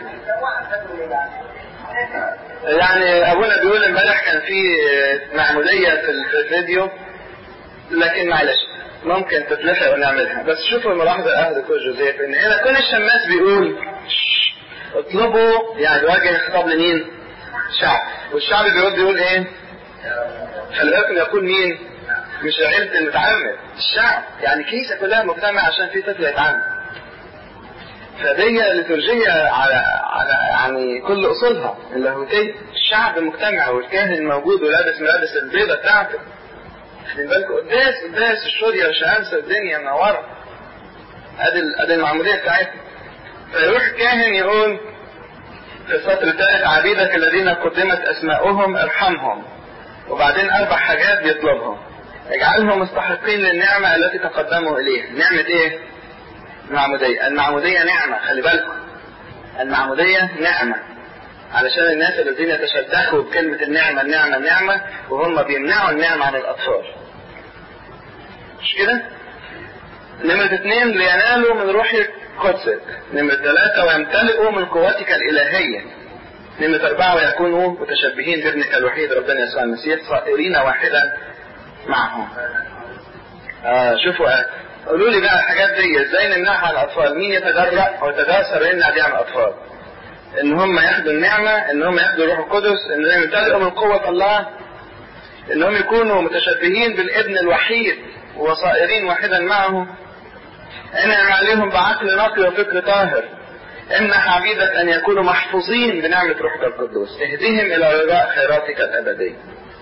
يعني ابونا بيقول امبارح كان في معمودية في الفيديو، لكن معلش ممكن تتلحق ونعملها. بس شوفوا الملاحظة اهل كل جوزيف ان هنا كل الشماس بيقول اطلبوا، يعني بيواجه خطاب لمين؟ شعب. والشعب بيقول بيقول ايه؟ خلي بالكم يقول مين؟ مش عيلة المتعمد، الشعب. يعني كيسة كلها مجتمع عشان في طفل يتعمد. فدي ليتورجية على على يعني كل اصولها اللاهوتية. الشعب مجتمع والكاهن موجود ولابس ملابس البيضة بتاعته. خلي بالكم قداس قداس الشورية والشمس الدنيا منورة. ادي ادي المعمودية بتاعتنا. فيروح الكاهن يقول في السطر الثالث: عبيدك الذين قدمت اسماءهم ارحمهم. وبعدين اربع حاجات بيطلبهم: اجعلهم مستحقين للنعمة التي تقدموا اليها. نعمة ايه؟ المعمودية. المعمودية نعمة، خلي بالكم المعمودية نعمة، علشان الناس الذين يتشدخوا بكلمة النعمة النعمة النعمة وهم بيمنعوا النعمة عن الأطفال. مش كده؟ نمرة اثنين: لينالوا من روح قدسك. نمرة ثلاثة: ويمتلئوا من قوتك الإلهية. نمرة أربعة: ويكونوا متشبهين بابنك الوحيد ربنا يسوع المسيح صائرين واحدا معهم. آه شوفوا آه. قولوا لي بقى الحاجات دي ازاي نمنعها عن الأطفال؟ مين يتجرأ أو يتجاسر يمنع دي عن الأطفال؟ ان هم ياخدوا النعمة، ان هم ياخدوا الروح القدس، ان هم يمتلئوا من قوة الله، ان هم يكونوا متشبهين بالابن الوحيد وصائرين واحدا معه، انعم عليهم بعقل نقي وفكر طاهر، امنح عبيدك أن يكونوا محفوظين بنعمة روحك القدوس، اهديهم إلى رجاء خيراتك الأبدية.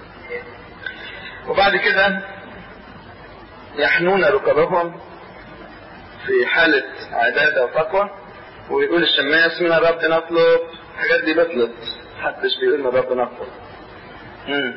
وبعد كده يحنون ركبهم في حالة عبادة وتقوى، ويقول الشماس من الرب نطلب. الحاجات دي بطلت، محدش بيقول من الرب نطلب. امم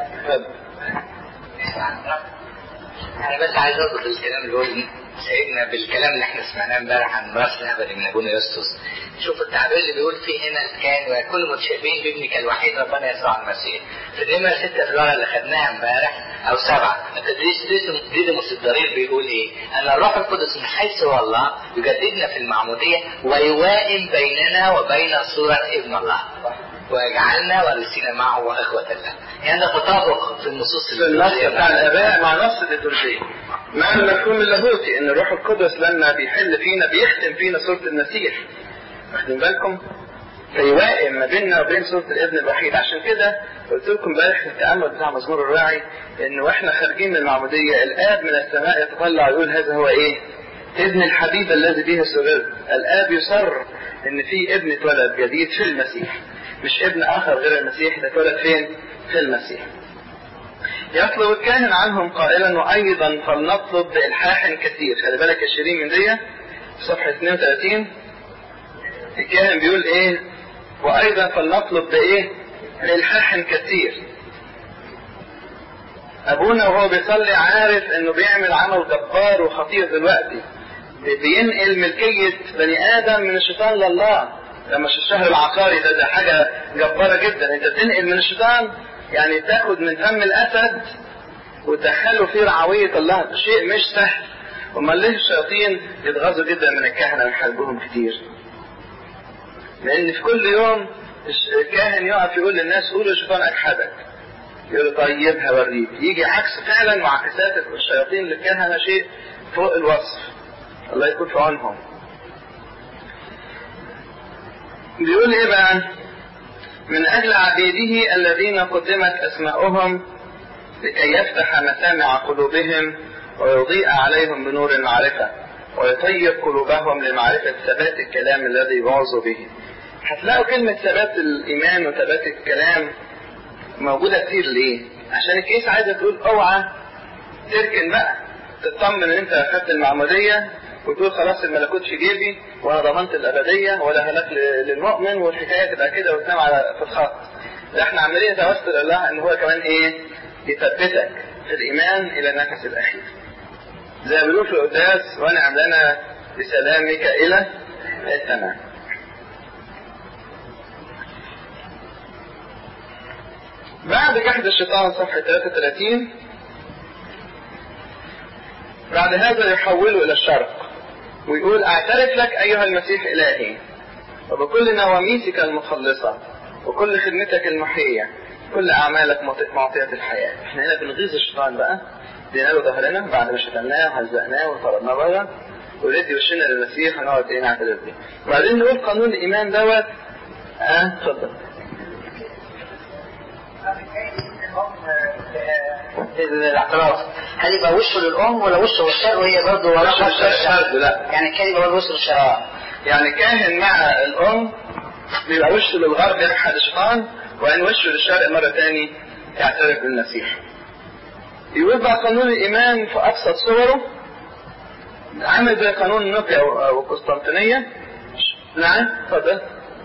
انا بس عايز اضبط الكلام اللي هو سيدنا بالكلام اللي احنا سمعناه امبارح عن راس الابدي من ابونا يوستوس. شوف التعبير اللي بيقول فيه هنا كان ويكون متشابهين بابنك الوحيد ربنا يسوع المسيح. في النمره ستة في الورقه اللي خدناها امبارح او سبعه القديس ديديموس الضرير بيقول ايه؟ ان الروح القدس من حيث هو الله يجددنا في المعموديه ويوائم بيننا وبين صوره ابن الله ويجعلنا وارثين معه واخوة الله. يعني ده تطابق في النصوص في النص بتاع الاباء مع نص الليتورجية، مع المفهوم اللاهوتي ان الروح القدس لما بيحل فينا بيختم فينا صورة المسيح. واخدين بالكم؟ فيوائم ما بيننا وبين صورة الابن الوحيد. عشان كده قلت لكم امبارح في التأمل بتاع مزمور الراعي ان واحنا خارجين من المعمودية الاب من السماء يتطلع يقول هذا هو ايه؟ ابن الحبيب الذي به سررت. الاب يصر ان في ابن اتولد جديد في المسيح، مش ابن اخر غير المسيح، ده اتولد فين؟ في المسيح. يطلب الكاهن عنهم قائلا وايضا فلنطلب بالحاح كثير. خلي بالك يا شيرين من دي صفحة اثنين وثلاثين الكاهن بيقول ايه؟ وايضا فلنطلب بايه؟ بالحاح كثير. ابونا وهو بيصلي عارف انه بيعمل عمل جبار وخطير دلوقتي، بينقل ملكية بني ادم من الشيطان لله. لما الشهر العقاري ده ده حاجة جبارة جدا، انت بتنقل من الشيطان، يعني تاخد من فم الاسد وتدخله في رعوية الله، شيء مش سهل. وما ليه الشياطين يتغاظوا جدا من الكهنة ويحاربوهم كتير، لان في كل يوم الكاهن يقف يقول للناس قولوا الشيطان اجحدك، يقول طيب هوريك، يجي عكس فعلا معاكسات الشياطين للكهنة شيء فوق الوصف. الله يكون في عونهم. بيقول ايه بقى؟ من اجل عبيده الذين قدمت اسماؤهم لكي يفتح مسامع قلوبهم ويضيء عليهم بنور المعرفة ويطيب قلوبهم لمعرفة ثبات الكلام الذي يوعظ به. هتلاقوا كلمة ثبات الإيمان وثبات الكلام موجودة كتير. ليه؟ عشان الكيس عايزة تقول اوعى تركن بقى، تطمن ان انت اخدت المعمودية وتقول خلاص الملكوت في جيبي وانا ضمنت الابدية ولا هلاك للمؤمن والحكاية تبقى كده وتنام على في الخط. ده احنا عمالين نتوسل الله ان هو كمان ايه؟ يثبتك في الايمان الى النفس الاخير. زي ما بيقولوا في القداس ونعم لنا بسلامك الى التمام. بعد جحد الشيطان صفحة ثلاثة وثلاثين بعد هذا يحوله الى الشرق ويقول اعترف لك ايها المسيح الهي وبكل نواميسك المخلصة وكل خدمتك المحية كل اعمالك معطية الحياة. احنا هنا بنغيظ الشيطان بقى، دينا له ظهرنا بعد ما شتمناه وهزقناه وطردناه بره وندي وشنا للمسيح ونقعد ايه نعترف بيه. وبعدين نقول قانون الايمان دوت. اه اتفضل. الاعتراف هل يبقى وشه للام ولا وشه للشر وهي برضه وشه للشر؟ لا يعني كان يبقى وشه للشر. يعني كاهن مع الام بيبقى وشه للغرب يجحد الشيطان، وان وشه للشرق مرة تاني يعترف بالمسيح. يقول بقى قانون الايمان في ابسط صوره عامل زي قانون نوكيا وقسطنطينية. نعم اتفضل.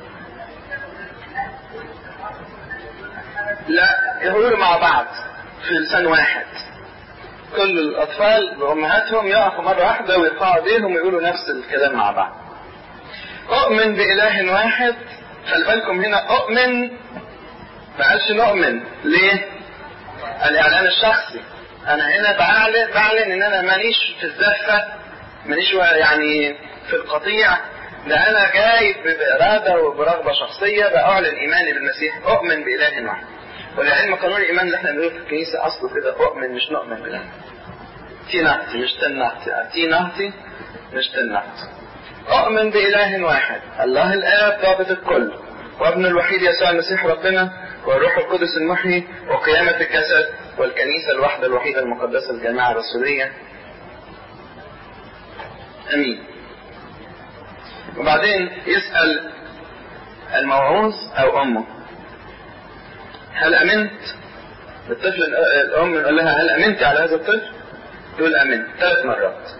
لا يقولوا مع بعض في لسان واحد، كل الاطفال بامهاتهم يقفوا مرة واحدة ويرفعوا ايديهم ويقولوا نفس الكلام مع بعض. اؤمن باله واحد. خلي بالكم هنا اؤمن ما قالش نؤمن. ليه؟ الاعلان الشخصي. انا هنا بعلن بعلن ان انا مانيش في الزفة، مانيش يعني في القطيع، ده انا جاي بإرادة وبرغبة شخصية بأعلن ايماني بالمسيح. اؤمن بإله واحد. ولعلم قانون الايمان اللي احنا بنقوله في الكنيسة اصله كده اؤمن مش نؤمن بالله. تي نهتي مش تنهتي، تي نهتي مش تنهتي. اؤمن بإله واحد الله الآب ضابط الكل وابن الوحيد يسوع المسيح ربنا والروح القدس المحيي وقيامة الجسد والكنيسة الواحدة الوحيدة المقدسة الجامعة الرسولية. امين. وبعدين يسأل الموعوظ أو أمه هل أمنت؟ الطفل الأم يقول لها هل أمنت على هذا الطفل؟ تقول أمنت ثلاث مرات.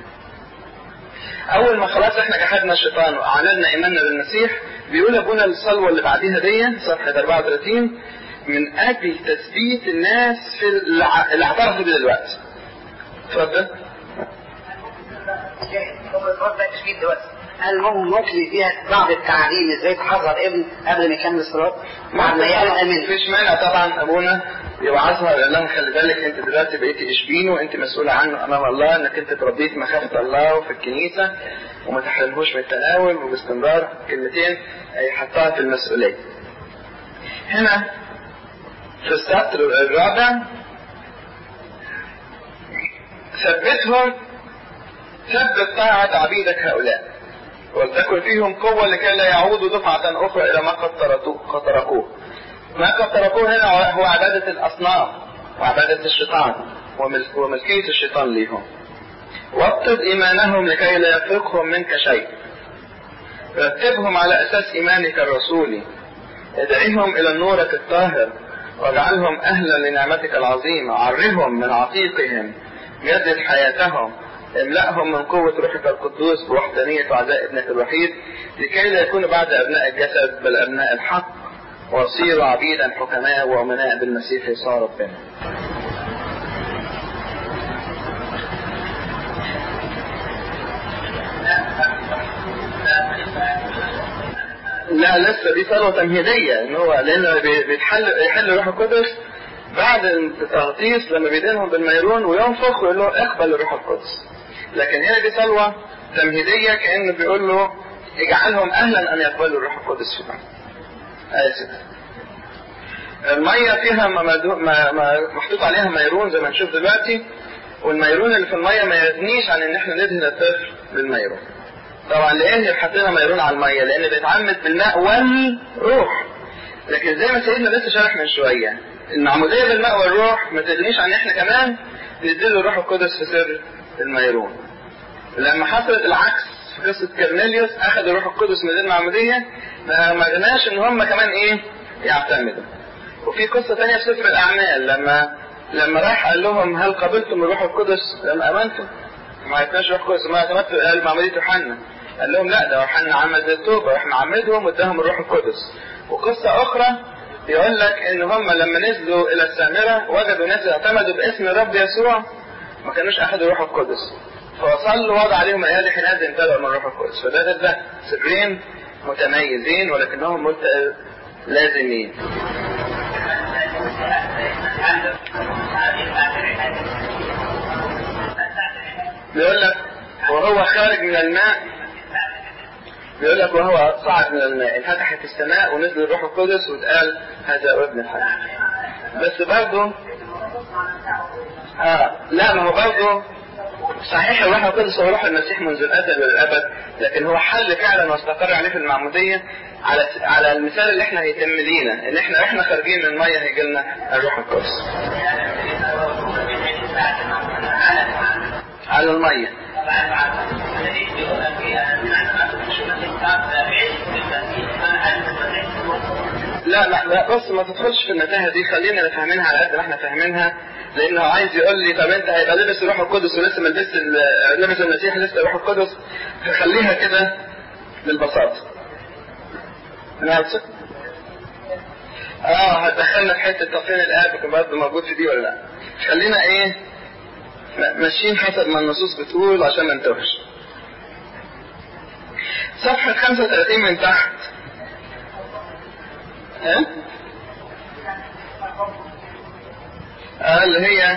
أول ما خلاص إحنا جحدنا الشيطان وأعلنا إيماننا بالمسيح، بيقول أبونا الصلوة اللي بعديها دي صفحة أربعة وثلاثين من أجل تثبيت الناس في اللي اعترفوا بيه دلوقتي. اتفضل. هل ممكن فيها بعض التعليم ازاي تحذر ابن قبل ما يكمل الصلاه؟ بعد ما يعلن امين. مفيش مانع طبعا ابونا يوعظها ويقول لها خلي بالك انت دلوقتي بقيتي اشبين وانت مسؤوله عنه امام الله، انك انت تربيت مخافه الله وفي الكنيسه وما تحرمهوش من التناول، وباستمرار كلمتين يحطها في المسؤوليه. هنا في السطر الرابع ثبتهم ثبت طاعة عبيدك هؤلاء ولتكن فيهم قوة لكي لا يعودوا دفعة أخرى إلى ما قد تركوه. ما قد تركوه هنا هو عبادة الأصنام وعبادة الشيطان وملكية الشيطان ليهم. وابتد إيمانهم لكي لا يفرقهم منك شيء. رتبهم على أساس إيمانك الرسولي. ادعيهم إلى نورك الطاهر واجعلهم أهلا لنعمتك العظيمة. عرهم من عتيقهم جدد حياتهم. املأهم من قوة روحك القدوس بوحدانية وعزاء ابنك الوحيد لكي لا يكونوا بعد أبناء الجسد بل أبناء الحق ويصيروا عبيدا حكماء وأمناء بالمسيح يسوع ربنا. لا لسه دي صلوة تمهيدية ان هو لانه بيتحل يحل روح القدس بعد التغطيس لما بيدينهم بالميرون وينفخ ويقول له اقبل الروح القدس. لكن هنا دي صلوة تمهيدية كأنه بيقول له اجعلهم اهلا ان يقبلوا الروح القدس فيهم. اسف. المية فيها محطوط عليها ميرون زي ما نشوف دلوقتي، والميرون اللي في المية ما يغنيش عن ان احنا ندهن الطفل بالميرون. طبعا لان حطينا ميرون على المية لان بيتعمد بالماء والروح. لكن زي ما سيدنا لسه شرح من شوية المعمودية بالماء والروح ما تغنيش عن احنا كمان نديله الروح القدس في سر الميرون. لما حصلت العكس في قصة كرنيليوس اخذ الروح القدس من المعمودية ما غناش ان هم كمان ايه يعتمدوا. وفي قصة تانية في سفر الاعمال لما لما راح قال لهم هل قبلتم الروح القدس لما امنتم؟ ما عرفناش روح القدس ما اعتمدتوا قال معمودية يوحنا. قال لهم لا ده يوحنا عمد التوبة واحنا عمدهم واداهم الروح القدس. وقصة اخرى يقول لك ان هم لما نزلوا الى السامرة وجدوا ناس اعتمدوا باسم الرب يسوع ما كانوش اخذوا الروح القدس فوصلوا وضع عليهم ايادي حينئذ امتلأوا من الروح القدس. فده ده, ده سرين متميزين ولكنهم ملت... لازمين. بيقول لك وهو خارج من الماء بيقول لك وهو صعد من الماء انفتحت السماء ونزل الروح القدس واتقال هذا ابن الحي. بس برضه اه لا ما هو برضه صحيح الروح القدس هو روح المسيح منذ الازل والابد، لكن هو حل فعلا واستقر عليه في المعموديه على على المثال اللي احنا هيتم لينا ان احنا احنا خارجين من الميه هيجي لنا الروح القدس على الميه. لا لا لا بص ما تدخلش في المتاهه دي، خلينا نفهمينها على قد ما احنا فاهمينها، لانه عايز يقول لي طب انت هيبقى لبس الروح القدس ولسه ما لبس لبس المسيح لسه الروح القدس، فخليها كده بالبساطه. نعرف اه هتدخلنا في حته تقييم الاب كان برضه موجود في دي ولا لا؟ خلينا ايه ماشيين حسب ما النصوص بتقول عشان ما نتوهش. صفحه خمسة وثلاثين من تحت ها آه اللي هي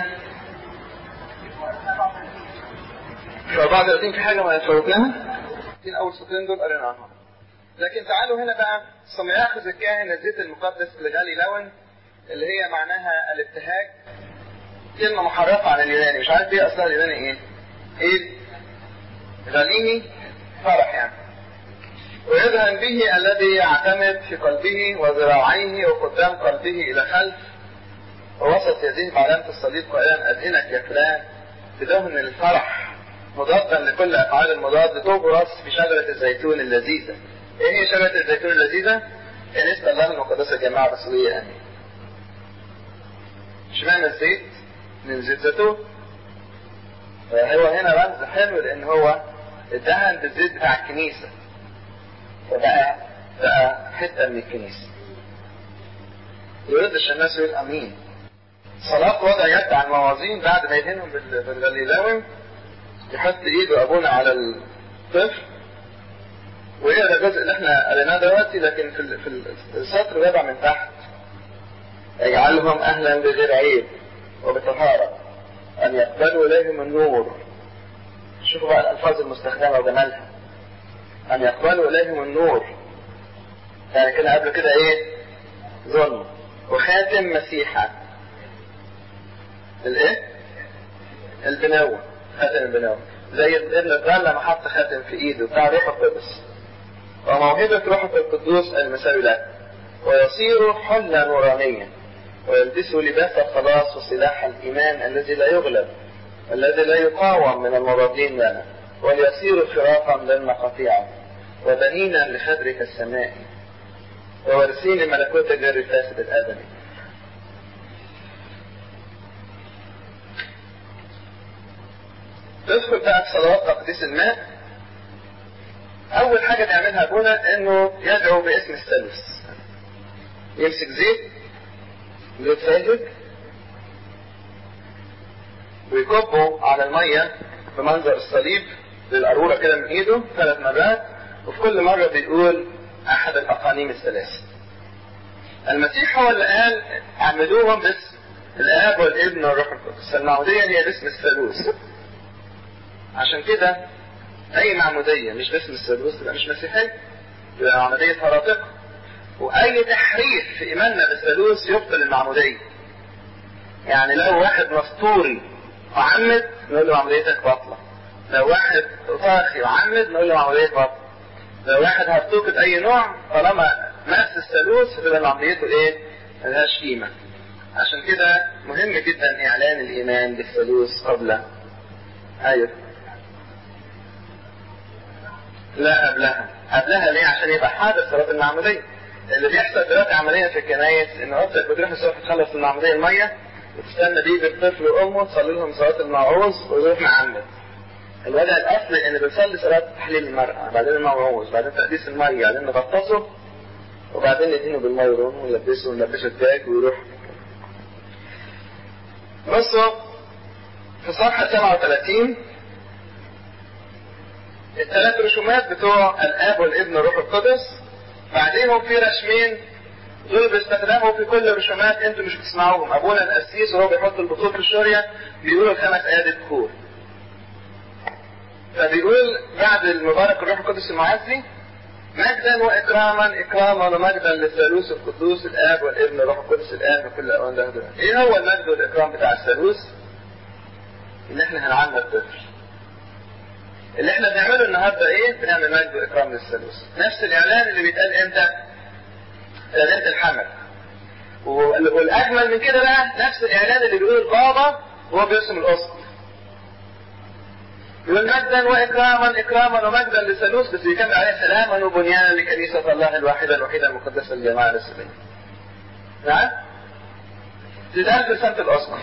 في أربعة وثلاثين في حاجه ما فوتناها في اول سطرين دول قريناهم. لكن تعالوا هنا بقى ثم ياخذ الكاهن الزيت المقدس لغالي لون اللي هي معناها الابتهاج، كلمه محرفه عن اليوناني مش عارف ايه اصلها اليوناني ايه ايه غاليني فرح يعني، ويدهن به الذي يعتمد في قلبه وذراعيه وقدام قلبه الى خلف ووسط يديه بعلامة الصليب قائلا ادهنك يا فلان بدهن الفرح مضادا لكل أفعال المضاد تغرس في شجرة الزيتون اللذيذة. إيه هي شجرة الزيتون اللذيذة؟ كنيسة الله المقدسة الجماعة الرسولية يعني. اشمعنى الزيت؟ من زيت زيتون. فهو هنا رمز حلو لأن هو اتدهن بالزيت بتاع الكنيسة، فبقى بقى حتة من الكنيسة. يرد الشماس يقول أمين. صلاة وضع يد على الموازين بعد ما يدهنهم بالغليلاوي، يحط ايده ابونا على الطفل، ويقرا الجزء اللي احنا قريناه دلوقتي، لكن في في السطر وضع من تحت: يجعلهم اهلا بغير عيب وبطهارة، ان يقبلوا اليهم النور. شوفوا بقى الالفاظ المستخدمة وجمالها. ان يقبلوا اليهم النور، يعني كده قبل كده ايه؟ ظلم. وخاتم مسيحة، الايه؟ البناوة، خاتم البناوة، زي ابن الضال لما حط خاتم في ايده بتاع روح القدس. وموهبة روح القدوس المساوي له، ويصير حلا نورانيا، ويلبسوا لباس الخلاص وسلاح الإيمان الذي لا يغلب، الذي لا يقاوم من المضادين لنا، وليصيروا فرافا للمقاطيع، وبنينا لخدرك السمائي، وورثين ملكوت غير الفاسد الآدمي. تدخل بقى في صلوات تقديس الماء. أول حاجة نعملها أبونا إنه يدعو باسم الثالوث. يمسك زيت زيت ساجد ويكبه على المية بمنظر الصليب للقارورة كده من إيده ثلاث مرات، وفي كل مرة بيقول أحد الأقانيم الثلاثة. المسيح هو اللي قال اعمدوهم باسم الآب والابن والروح القدس. المعمودية هي باسم الثالوث. عشان كده أي معمودية مش باسم الثالوث تبقى مش مسيحية، تبقى معمودية هراطقة. وأي تحريف في إيماننا بالثالوث يبطل المعمودية. يعني لو واحد مسطوري وعمد نقول له معموديتك باطلة، لو واحد طاخي وعمد نقول له معموديتك باطلة، لو واحد هرطوك بأي نوع طالما مأس الثالوث تبقى معموديته إيه؟ ملهاش قيمة. عشان كده مهم جدا إعلان الإيمان بالثالوث قبل أيوه لا قبلها. قبلها ليه؟ عشان يبقى حادث صلاة المعمودية. اللي بيحصل دلوقتي عمليا في الكنايس ان اختك بتروح الصبح تخلص المعمودية المية وتستنى بيجي الطفل وامه تصلي لهم صلاة الموعوظ ويروح معمد. الوضع الاصلي ان بنصلي صلاة تحليل المرأة، بعدين الموعوظ، بعدين تقديس المية، بعدين نغطسه، وبعدين ندينه بالميرون ونلبسه ونلبسه التاج ويروح. بصوا في صفحة سبعة وثلاثين الثلاث رسومات بتوع الاب والابن والروح القدس، بعدين في رسمين دول باستخدامهم في كل رسومات انتوا مش بتسمعوهم. ابونا القسيس وهو بيحط البطول في الشورية بيقول الخمس ايات الدخول. فبيقول بعد المبارك الروح القدس المعزي: مجدا واكراما، اكراما ومجدا للثالوث القدوس الاب والابن والروح القدس الان وكل اوان ده. ايه هو المجد والاكرام بتاع الثالوث؟ ان احنا هنعمل الطفل. اللي احنا بنعمله النهارده ايه؟ بنعمل مجد واكرام للثالوث. نفس الاعلان اللي بيتقال امتى؟ اعلان الحمل. والاجمل من كده بقى نفس الاعلان اللي بيقول البابا وهو بيرسم القسط. يقول مجدا واكراما، اكراما ومجدا للثالوث، بس بيكمل عليه سلاما وبنيانا لكنيسة الله الواحدة الوحيدة المقدسة الجماعة الرسولية. نعم؟ تتقال في سنة الاسقف.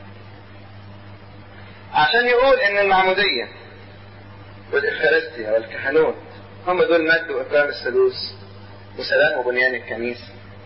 عشان يقول ان المعمودية والإفخارستيا والكهنوت هم دول مجد وإكرام الثالوث وسلام وبنيان الكنيسة.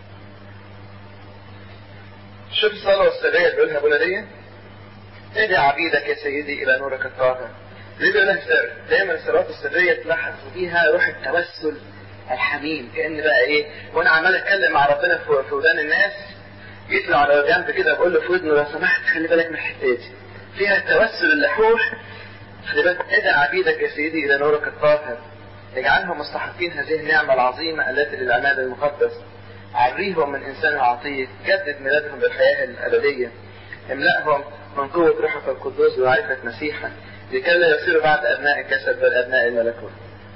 شوف الصلاة السرية اللي بيقولها ابونا دي: ادع عبيدك يا سيدي إلى نورك الطاهر. ليه بيقولها سر؟ دايما الصلوات السرية تلاحظ فيها روح التوسل الحميم، كأن بقى إيه؟ وأنا عمال أتكلم مع ربنا في ودان الناس، يطلع على جنب كده بقول له في ودنه: لو سمحت خلي بالك من الحتة دي، فيها التوسل اللحوح. خلي بالك، ادع عبيدك يا سيدي إلى نورك الطاهر، اجعلهم مستحقين هذه النعمة العظيمة التي للعماد المقدس، عريهم من إنسان عطيك، جدد ميلادهم بالحياة الأبدية، املأهم من قوة روحك القدوس ومعرفة مسيحا، لكي لا يصيروا بعد أبناء الجسد بل أبناء الملكوت.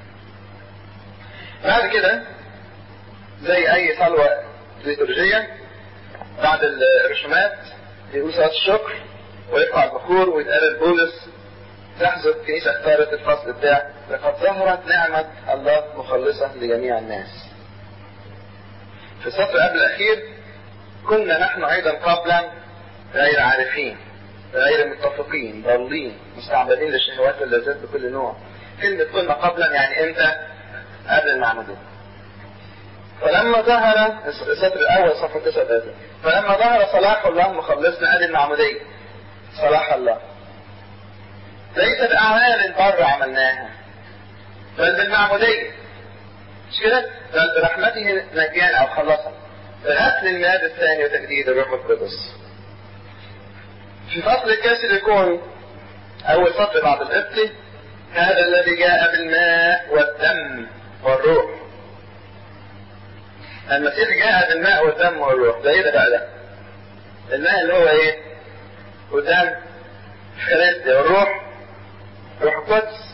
بعد كده زي أي صلوة ليتورجية بعد الرسومات يقول صلاة الشكر ويرفع البخور ويتقال بولس لاحظوا الكنيسة اختارت الفصل بتاع لقد ظهرت نعمة الله مخلصة لجميع الناس. في السطر قبل الأخير كنا نحن أيضا قبلا غير عارفين غير متفقين ضالين مستعبدين للشهوات واللذات بكل نوع. كلمة كنا قبلا يعني امتى؟ قبل المعمودية. فلما ظهر السطر الأول صفحة تسعة وثلاثين فلما ظهر صلاح الله مخلصنا قبل المعمودية صلاح الله ليست أعمال بر عملناها بل بالمعمودية مش كده؟ بل برحمته نجانا أو خلصنا بغسل الميلاد الثاني وتجديد الروح القدس. في فصل الكاسر يكون أول سطر بعد القبط هذا الذي جاء بالماء والدم والروح. المسيح جاء بالماء والدم والروح. ده ايه ده بقى ده؟ الماء اللي هو ايه؟ والدم الخلاص والروح روح القدس.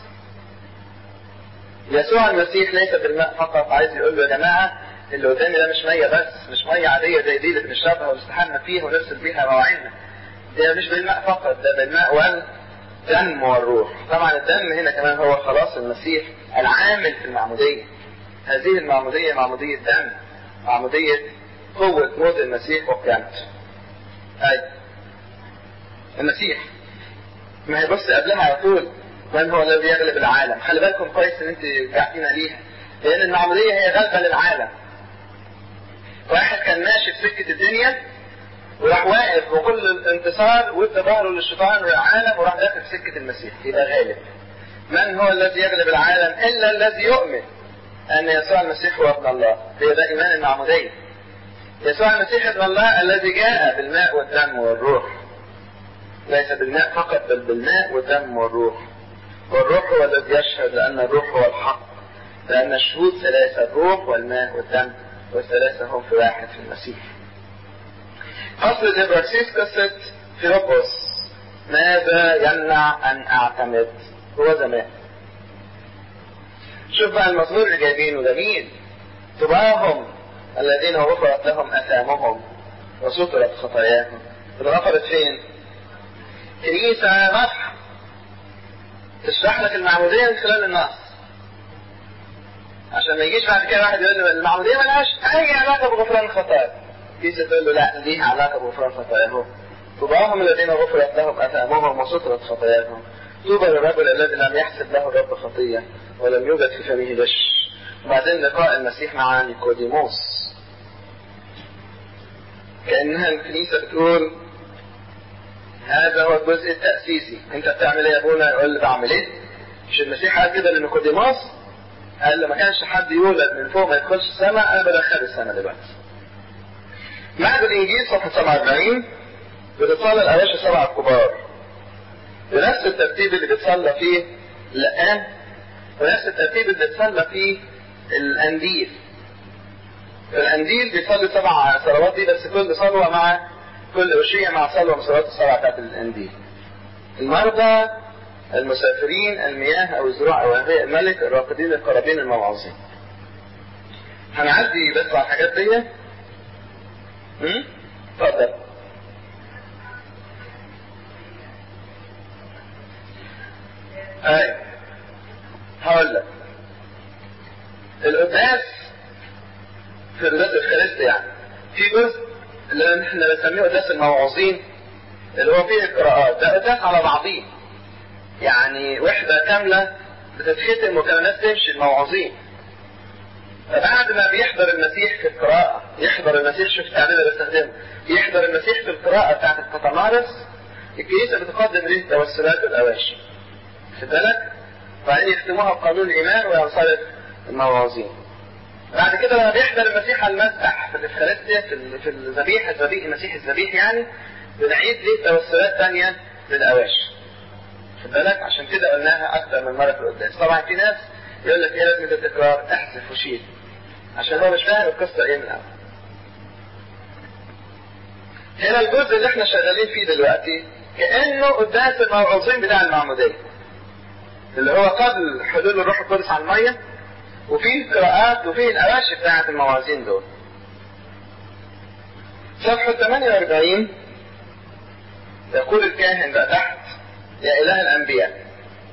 يسوع المسيح ليس بالماء فقط. عايز يقول له يا جماعه اللي قدامي ده مش ميه بس، مش ميه عاديه زي دي اللي بنشربها ونستحمى فيها ونغسل بيها مواعيننا. ده مش بالماء فقط، ده بالماء والدم والروح. طبعا الدم هنا كمان هو خلاص المسيح العامل في المعموديه. هذه المعموديه معموديه دم، معموديه قوه موت المسيح وقيامته. اي المسيح ما هي بص قبلها على طول من هو الذي يغلب العالم. خلي بالكم كويس ان انت رجعتينا ليها، لان المعموديه هي غلبه للعالم. واحد كان ماشي في سكه الدنيا وراح واقف بكل الانتصار وادى ظهره للشيطان والعالم وراح داخل في سكه المسيح، يبقى غالب. من هو الذي يغلب العالم الا الذي يؤمن ان يسوع المسيح هو ابن الله. هي ده ايمان المعموديه. يسوع المسيح ابن الله الذي جاء بالماء والدم والروح. ليس بالماء فقط بل بالماء والدم والروح. والروح هو الذي يشهد لأن الروح هو الحق، لأن الشهود ثلاثة الروح والماء والدم والثلاثة هم في واحد في المسيح. أصل الإبراكسيس قصة فيلبس ماذا يمنع أن أعتمد؟ هو زمان. شوف بقى المزمور اللي جايبينه جميل. طباهم الذين غفرت لهم أثامهم وسترت خطاياهم. اتغفرت فين؟ كنيسة مدح تشرح لك المعمودية من خلال النص، عشان ما يجيش بعد كده واحد يقول له المعمودية ملهاش أي علاقة بغفران الخطايا. كنيسة تقول له لا ليها علاقة بغفران خطاياهم. طوباهم الذين غفرت لهم أثامهم وسترت خطاياهم. طوبى للرجل الذي لم يحسب له الرب خطية ولم يوجد في فمه غش. وبعدين لقاء المسيح مع نيقوديموس كأنها الكنيسة بتقول هذا هو الجزء التأسيسي. انت بتعمل ايه يا ابونا؟ يقول لي بعمل ايه؟ مش المسيح قال كده لنيقوديموس؟ قال له ما كانش حد يولد من فوق ما يدخلش السماء، انا بدخل السماء دلوقتي. معهد الانجيل صفحة سبعة وأربعين بتصلى الاواشي السبعة الكبار بنفس الترتيب اللي بتصلى فيه اللقان ونفس الترتيب اللي بتصلى فيه الانديل. الانديل بيصلي سبع صلوات دي بس كل صلوة مع كل أشياء مع صلوة من صلوات السبعة بتاعت الأنديل. المرضى، المسافرين، المياه أو الزروع أو أهلية الملك، الراقدين، القرابين، الموعظين. هنعدي بس على الحاجات دي. امم اتفضل. أيوة هقول لك. القداس في قداس الخريستي يعني في جزء اللي احنا بنسميه قداس الموعظين اللي هو فيه القراءات. ده قداس على بعضيه يعني وحدة كاملة بتتختم وكان الناس تمشي الموعظين. فبعد ما بيحضر المسيح في القراءة يحضر المسيح، شوف التعبير اللي بستخدمه، يحضر المسيح في القراءة بتاعت القطمارس، الكنيسة بتقدم ليه التوسلات والأواشي خد بالك، وبعدين يختموها بقانون الإيمان وينصرف الموعظين. بعد كده لما بيحضر المسيح على المذبح في الإفخارستيا في الذبيحة الذبيح المسيح الذبيح يعني بنعيد ليه توسلات ثانية للأواشي خد بالك. عشان كده قلناها أكثر من مرة في القداس. طبعا في ناس يقول لك ايه لازمة التكرار؟ احذف وشيل عشان هو مش فاهم القصة ايه من الأول. هنا الجزء اللي احنا شغالين فيه دلوقتي كأنه قداس الموعظين بتاع المعمودية اللي هو قبل حلول الروح القدس على المية، وفيه قراءات وفيه الأواشي بتاعت الموعظين دول. صفحة ثمانية وأربعين يقول الكاهن بقى تحت: يا إله الأنبياء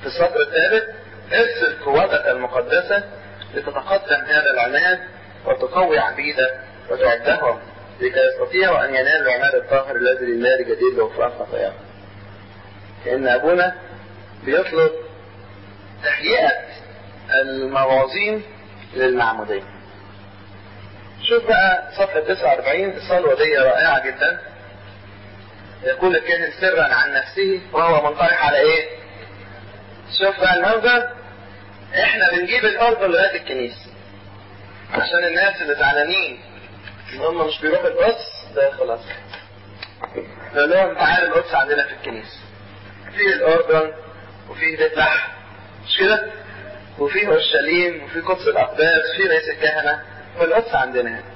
في السطر الثالث: ارسل قوتك المقدسة لتتقدم هذا العناد وتقوي عبيدك وتعدهم لكي يستطيعوا أن ينالوا العناد الطاهر الذي لله جديد لغفران خطاياهم. كأن أبونا بيطلب تهيئة الموازين للمعمودية. شوف بقى صفحة تسعة وأربعين، الصلوة دي رائعة جدا. يقول الكاهن سرا عن نفسه وهو منطرح على ايه؟ شوف بقى المنظر، احنا بنجيب الأردن لغاية الكنيسة عشان الناس اللي زعلانين ان هم مش بيروحوا القدس، ده خلاص نقول لهم تعالوا القدس عندنا في الكنيسة، فيه الأردن وفيه بيت لحم مش كده؟ وفيه اورشليم وفيه قدس الأقداس وفيه رئيس الكهنة، والقدس عندنا هنا.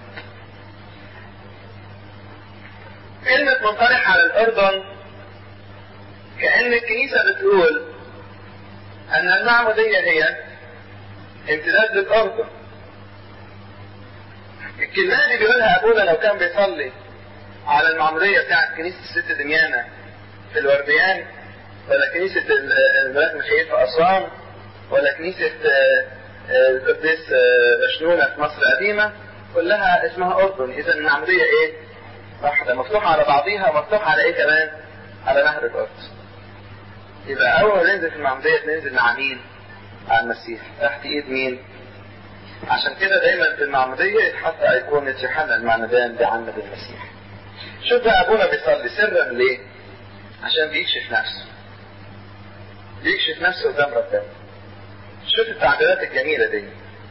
كلمة منطرح على الأردن كأن الكنيسة بتقول أن المعمودية هي امتداد للأردن. الكلمة دي بيقولها أبونا لو كان بيصلي على المعمودية بتاعت كنيسة الست دميانة في الورديان، ولا كنيسة الملاك ميخائيل في أسوان، ولا كنيسة القديس بشنونة في مصر القديمة، كلها اسمها أردن. إذا المعمودية إيه؟ واحدة مفتوحة على بعضيها، مفتوحة على إيه كمان؟ على نهر القدس. يبقى أول ما ننزل في المعمودية ننزل مع مين؟ على المسيح، تحت إيد مين؟ عشان كده دايما في المعمودية يتحط أيقونة يوحنا المعمدان بعمد المسيح. شوف بقى أبونا بيصلي سرا ليه؟ عشان بيكشف نفسه، بيكشف نفسه قدام ربنا. شوف التعبيرات الجميلة دي: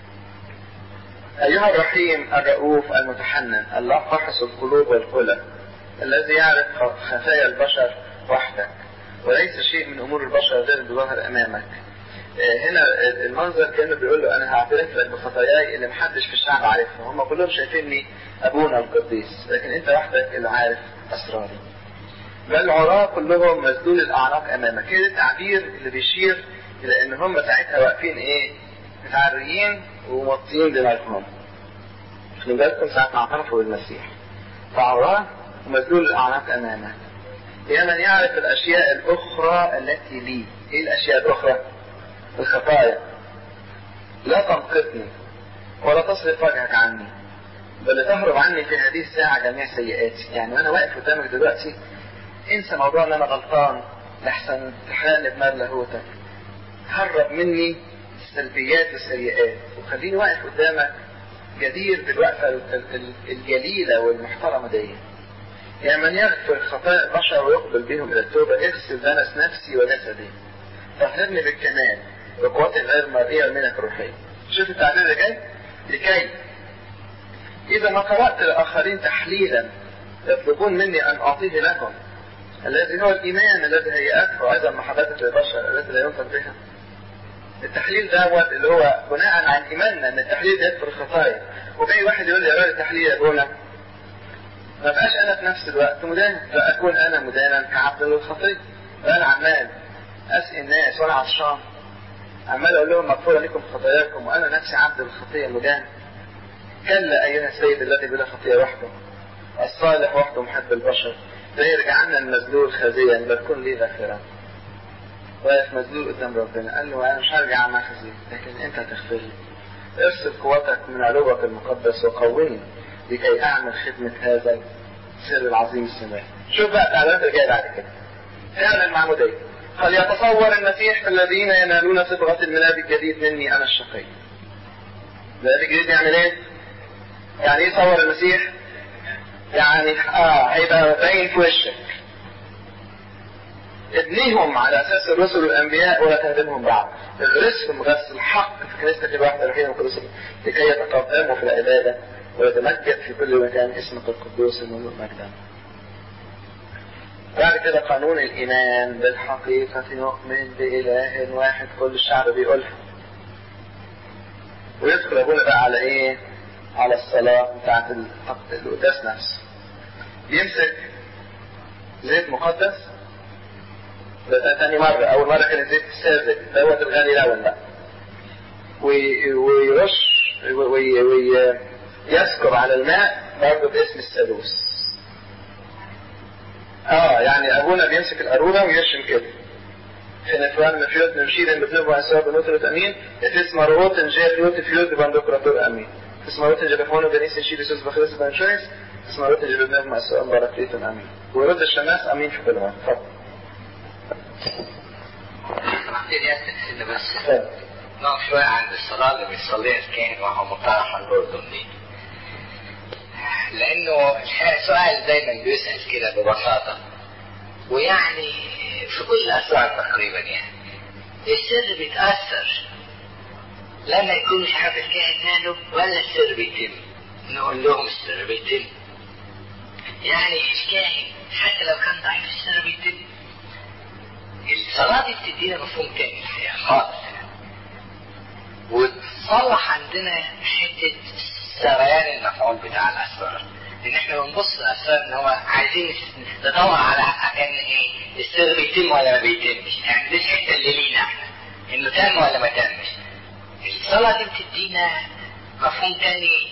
أيها الرحيم الرؤوف المتحنن، الله فحص القلوب والقلب، الذي يعرف خفايا البشر وحدك، وليس شيء من أمور البشر غير بظاهر أمامك. هنا المنظر كأنه بيقول له أنا هعترف لك بخطاياي اللي محدش في الشعب عارفها، هم كلهم شايفيني أبونا القديس، لكن أنت وحدك اللي عارف أسراري. بل العراة كلهم مسدول الأعناق أمامك. كده التعبير اللي بيشير إلى إن هم ساعتها واقفين إيه؟ متعريين وموطيين دماغهم. خلي بالكم ساعة ما اعترفوا بالمسيح، فعراة ومسدول الأعناق أمامك. يا من يعرف الأشياء الأخرى التي لي. إيه الأشياء الأخرى؟ الخطايا. لا تنقطني ولا تصرف وجهك عني، بل تهرب عني في هذه الساعة جميع سيئاتي. يعني أنا واقف قدامك دلوقتي، انسى موضوع ان انا غلطان لحسن تحرقني بنار لاهوتك، هرب مني السلبيات والسيئات وخليني واقف قدامك جدير بالوقفة الجليلة والمحترمة دي. يا من يغفر خطايا البشر ويقبل بهم الى التوبة، اغسل دنس نفسي وجسدي، طهرني بالكمال بقوتي غير مرئية منك الروحية. شوف التعبير اللي جاي: لكي إذا ما قرأت الآخرين تحليلا يطلبون مني أن أعطيه لهم، الذي هو الإيمان الذي هيئته عدم محبتك للبشر التي لا ينطق بها. التحليل دوت اللي هو بناء عن إيماننا أن التحليل ده يغفر الخطايا. وجاي واحد يقول لي يا راجل التحليل يا ابونا ما بقاش أنا في نفس الوقت مدان، لا أكون أنا مدانا كعبد للخطية. فأنا عمال أسقي الناس وأنا عطشان، عمال أقول لهم مغفورة لكم خطاياكم وأنا نفسي عبد للخطية مدان. كلا أيها السيد الذي بلا خطية وحده، الصالح وحده محب البشر، لا يرجع لنا المذلول خزيا بل كن لي غافرا. واقف مذلول قدام ربنا، قال له انا مش هرجع عنها خزي، لكن انت هتغفر لي. ارسل قوتك من علوك المقدس وقوني لكي اعمل خدمة هذا السر العظيم السماوي. شوف بقى التعليمات اللي جايه بعد كده. فعلا المعمودية: فليتصور المسيح الذين ينالون صبغة الميلاد الجديد مني انا الشقي. الميلاد الجديد يعمل ايه؟ يعني ايه صور المسيح؟ يعني اه هيبقى باين في وشك. ابنيهم على اساس الرسل والانبياء ولا تهدمهم بعض. اغرسهم غرس الحق في كنيستك الواحده الوحيده والقدس لكي يتقدموا في العباده ويتمجد في كل مكان اسمك القدوس المملوء مجدا. بعد كده قانون الايمان: بالحقيقه نؤمن باله واحد. كل الشعب بيقولها. ويدخل ابونا بقى على ايه؟ على الصلاه بتاعت القداس نفسه. يمسك زيت مقدس. ده تاني مرة. أول مرة كان الزيت الساذج دوت الغالي لون بقى، ويرش ويسكب على الماء برضه باسم الثالوث. اه يعني أبونا بيمسك القارورة ويرشم كده فنفوان مفيوت نمشير بتنبو أسواب بنوترة أمين يتس مروت جاء فيوت فيوت بندقراتور أمين تس مروت جاء بفونه بنيس نشيد سوس بخلص بنشويس تس مروت جاء بنبو أسواب بركليت أمين ويرد الشماس أمين في كل مرة فضل محتاج أن بس نقف شوية عن الصلاة اللي بيصليها الكاهن وهو مطرح على الأردن دي، لأنه السؤال دايما بيسأل كده ببساطة، ويعني في كل الأسرار تقريبا يعني السر بيتأثر لما يكون مش عارف الكاهن ماله ولا السر بيتم. نقول لهم السر بيتم، يعني الكاهن حتى لو كان ضعيف السر بيتم. الصلاة دي بتدينا مفهوم تاني الحقيقة خالص يعني، وتصلح عندنا حتة سريان المفعول بتاع الأسرار، إن إحنا بنبص الأسرار إن هو عايزين ندور على إن إيه السر بيتم ولا ما بيتمش، يعني دي الحتة اللي لينا إحنا إنه تم ولا ما تمش. الصلاة دي بتدينا مفهوم تاني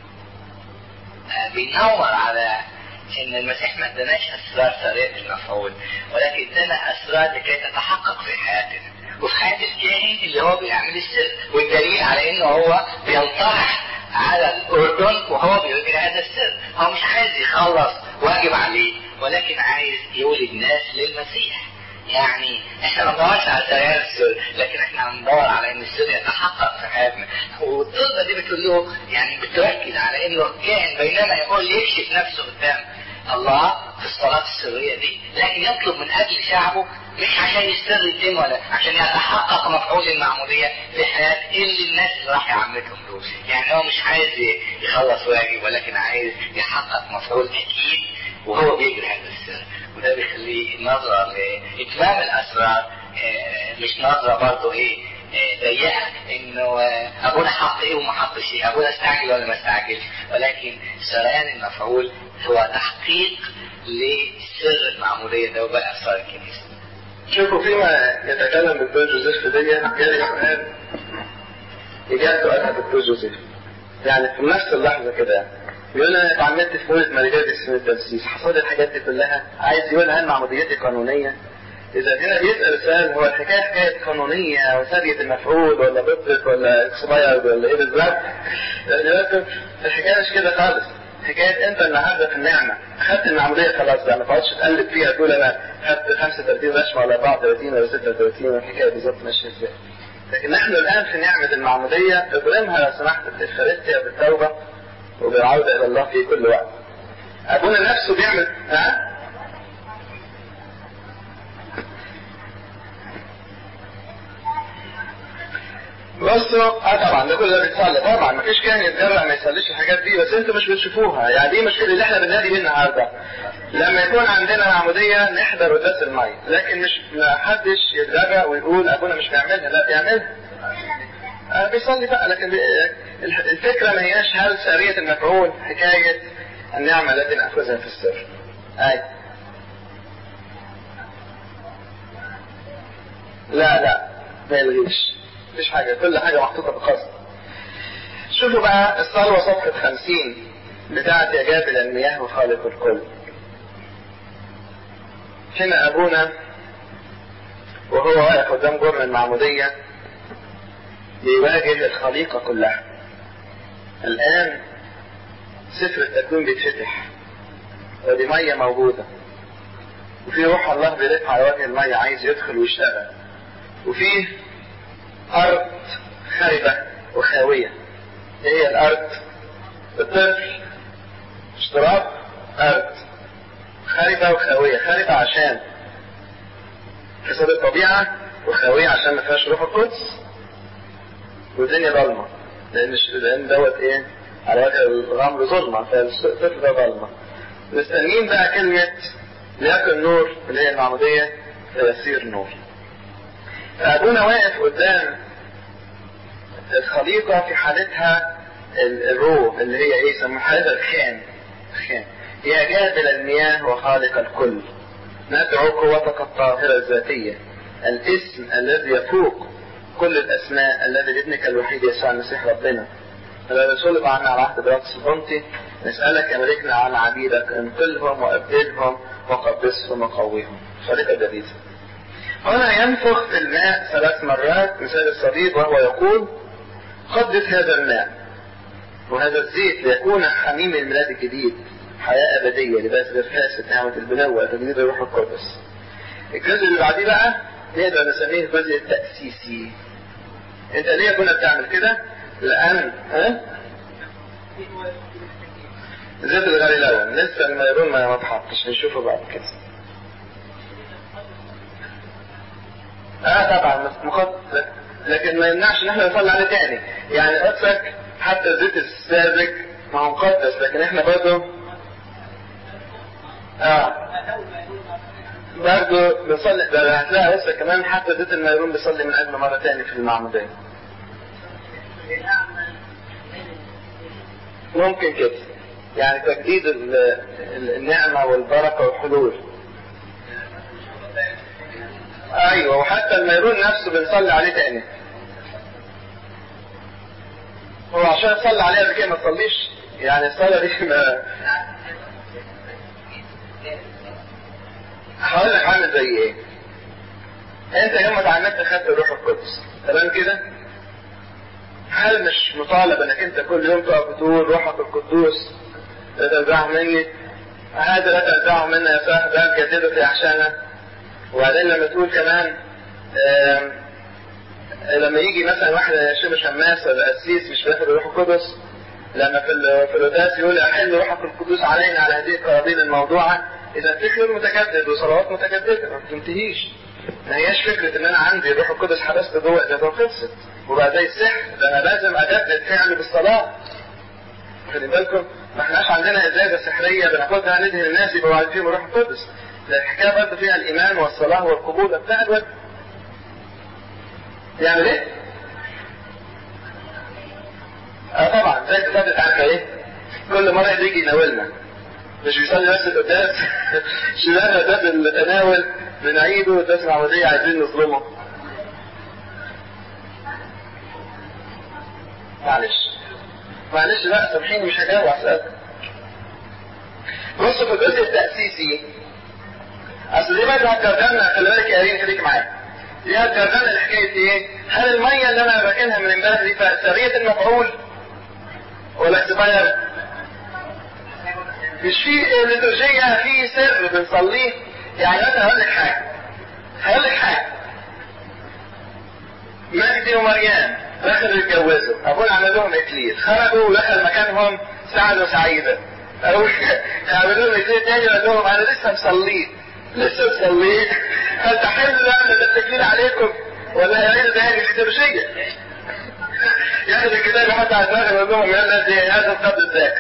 آه بينور على إن المسيح ما اداناش أسرار سرية المفعول، ولكن ادانا أسرار لكي تتحقق في حياتنا وفي حياة الكاهن اللي هو بيعمل السر، والدليل على إنه هو بينطرح على الأردن وهو بيجري هذا السر. هو مش عايز يخلص واجب عليه، ولكن عايز يولد ناس للمسيح. يعني احنا ما بندورش على سريان السر، لكن احنا بندور على ان السر يتحقق في حياتنا. والطلبة دي بتقول له يعني بتركز على انه الكاهن بينما يقول يكشف نفسه قدام الله في الصلاة السرية دي، لكن يطلب من اجل شعبه مش عشان السر يتم ولا عشان يتحقق مفعول المعمودية في حياة اللي الناس اللي راح يعمدهم دول. يعني هو مش عايز يخلص واجب، ولكن عايز يحقق مفعول اكيد وهو بيجري هذا السر. وده بيخليه نظرة لإتمام الأسرار، مش نظرة برضو إيه ضيقة إنه أبونا حط إيه وما حطش إيه، أبونا استعجل ولا ما استعجلش، ولكن سريان المفعول هو تحقيق لسر المعمودية ده وبقى أسرار الكنيسة. شوفوا فيما يتكلم بالدكتور جوزيف دي جالي سؤال إجابته قالها الدكتور جوزيف، يعني في نفس اللحظة كده يقول انا اتعمدت في مولد ماريجادس من التنسيس، حصل الحاجات دي كلها، عايز يقول هل معموديتي قانونيه؟ اذا هنا بيسال سؤال هو الحكايه حكايه قانونيه وسريه المفعول ولا بطلت ولا اكسبايرد ولا ايه بالظبط؟ الحكايه مش كده خالص. حكايه انت النهارده في النعمه اخذت المعموديه خلاص بقى، ما تقعدش تقلب فيها تقول انا خدت خمسة وثلاثين رشمه ولا أربعة وثلاثين ولا ستة وثلاثين والحكايه بالظبط ماشيه ازاي. لكن نحن الان في نعمه المعموديه اضرمها لو سمحت بالافخارستيا بالتوبه وبالعودة إلى الله في كل وقت. أبونا نفسه بيعمل ها؟ بصوا اه طبعا ده كل ده بيتصلى طبعا، ما فيش كاهن يتجرأ ما يصليش الحاجات دي، بس انتوا مش بتشوفوها. يعني دي مشكلة اللي احنا بننادي بيه النهارده. لما يكون عندنا معمودية نحضر قداس المية، لكن مش ما حدش يتجرأ ويقول ابونا مش بيعملها، لا بيعملها. آه بيصلي بقى، لكن الفكرة ما هياش هل سارية المفعول حكاية النعمة التي نأخذها في السر. أي لا لا ما يلغيش، مفيش حاجة، كل حاجة محطوطة بقصد. شوفوا بقى الصلوة صفحة خمسين بتاعت يا جابل المياه وخالق الكل. هنا أبونا وهو واقف قدام جرن المعمودية بيواجه الخليقة كلها. الآن سفر التكوين بيتفتح ودي مية موجودة، وفي روح الله بيلف على وجه المية عايز يدخل ويشتغل، وفيه أرض خاربة وخاوية. ايه هي الأرض؟ الطفل اشتراك أرض خاربة وخاوية. خاربة عشان حسب الطبيعة، وخاوية عشان ما فيهاش روح القدس، والدنيا ظلمة لأن لأن دوت إيه على وجه الغمر ظلمة، فالطفل ده ظلمة. مستنيين بقى كلمة ليكن نور اللي هي المعمودية فيصير نور. فأبونا واقف قدام الخليقة في حالتها الروح اللي هي إيه يسموها حالتها الخان. الخان يا جابل المياه وخالق الكل، ندعو قوتك الطاهرة الذاتية، الاسم الذي يفوق كل الأسماء الذي لابنك الوحيد يسوع المسيح ربنا. فلما صلب عنا على عهد براكس البنطي نسألك يا ملكنا عن عبيدك انقلهم وأبدلهم وقدسهم وقويهم. خليقة جديدة. هنا ينفخ في الماء ثلاث مرات مثال الصليب، وهو يقول قدس هذا الماء وهذا الزيت ليكون حميم الميلاد الجديد، حياة أبدية لباس غير فاسد، نعمة البنوة، تجديد الروح القدس. الجزء اللي بعديه بقى نقدر نسميه الجزء التأسيسي. انت ليه كنا بتعمل كده؟ لأن ها؟ زيت الغليلون لسه الميرون ما اتحطش، نشوفه بعد كده. اه طبعا مقدس، لكن ما يمنعش ان احنا نصلي عليه تاني. يعني قدسك حتى الزيت الساذج ما هو مقدس، لكن احنا برضه اه برضه بنصلي. ده هتلاقي لسه كمان حتى زيت الميرون بيصلي من اجل مره تاني في المعموديه. ممكن كده، يعني تجديد النعمه والبركه والحلول. ايوه، وحتى الميرون نفسه بنصلي عليه تاني. هو عشان تصلي عليه قبل كده ما تصليش، يعني الصلاه دي ما هقول لك عامل زي ايه. انت يوم ما اتعمدت خدت الروح القدس، تمام كده؟ هل مش مطالب انك انت كل يوم تقف تقول روحك القدوس لا تنزعه مني، هذا لا تنزعه منا يا صاحب بل جدده في احشانا؟ وبعدين لما تقول كمان لما يجي مثلا واحد شبه شماس ولا قسيس مش بياخد الروح القدس، لما في في القداس يقول احل روحك القدوس علينا على هذه القرابين الموضوعه، اذا فكر متجدد وصلوات متجدده ما بتنتهيش. ما هياش فكره ان انا عندي الروح القدس حبست جوه اذا خلصت وبقى زي السحر، ده انا لازم اجدد فعلي بالصلاه. خلي بالكم ما احناش عندنا ازازه سحريه بناخدها ندهن الناس يبقوا عايزين فيهم الروح القدس. ده الحكايه برضه فيها الايمان والصلاه والقبول بتاع الوقت. يعمل ايه؟ اه طبعا زي الكتاب بتاعنا ايه؟ كل مره يجي يناولنا، مش بيصلي بس القداس شباب قداس التناول بنعيده، قداس العموديه عايزين نظلمه. معلش معلش بقى سامحيني مش هجاوب على السؤال. بصوا في الجزء التأسيسي، اصل دي بقى هترجعنا، خلي بالك يا ريم خليك معايا. دي هترجعنا لحكايه ايه؟ هل الميه اللي انا باكلها من امبارح دي سريه المفعول ولا اكسباير؟ مش في ليتورجية، في سر بنصليه. يعني مثلا هقول لك حاجه هقول لك حاجه مجدي ومريم دخلوا يتجوزوا، ابونا عمل لهم اكليل، خرجوا ودخل مكانهم سعد وسعيده. او عملوا لهم اكليل تاني وقال لهم انا لسه مصليه لسه مصليه هل تحلوا يعني ده التكليل عليكم ولا هيعيدوا تاني ليتورجية؟ ياخد الكتاب يحط على دماغه ويقول لهم يلا دي هذا القدر الذاكر.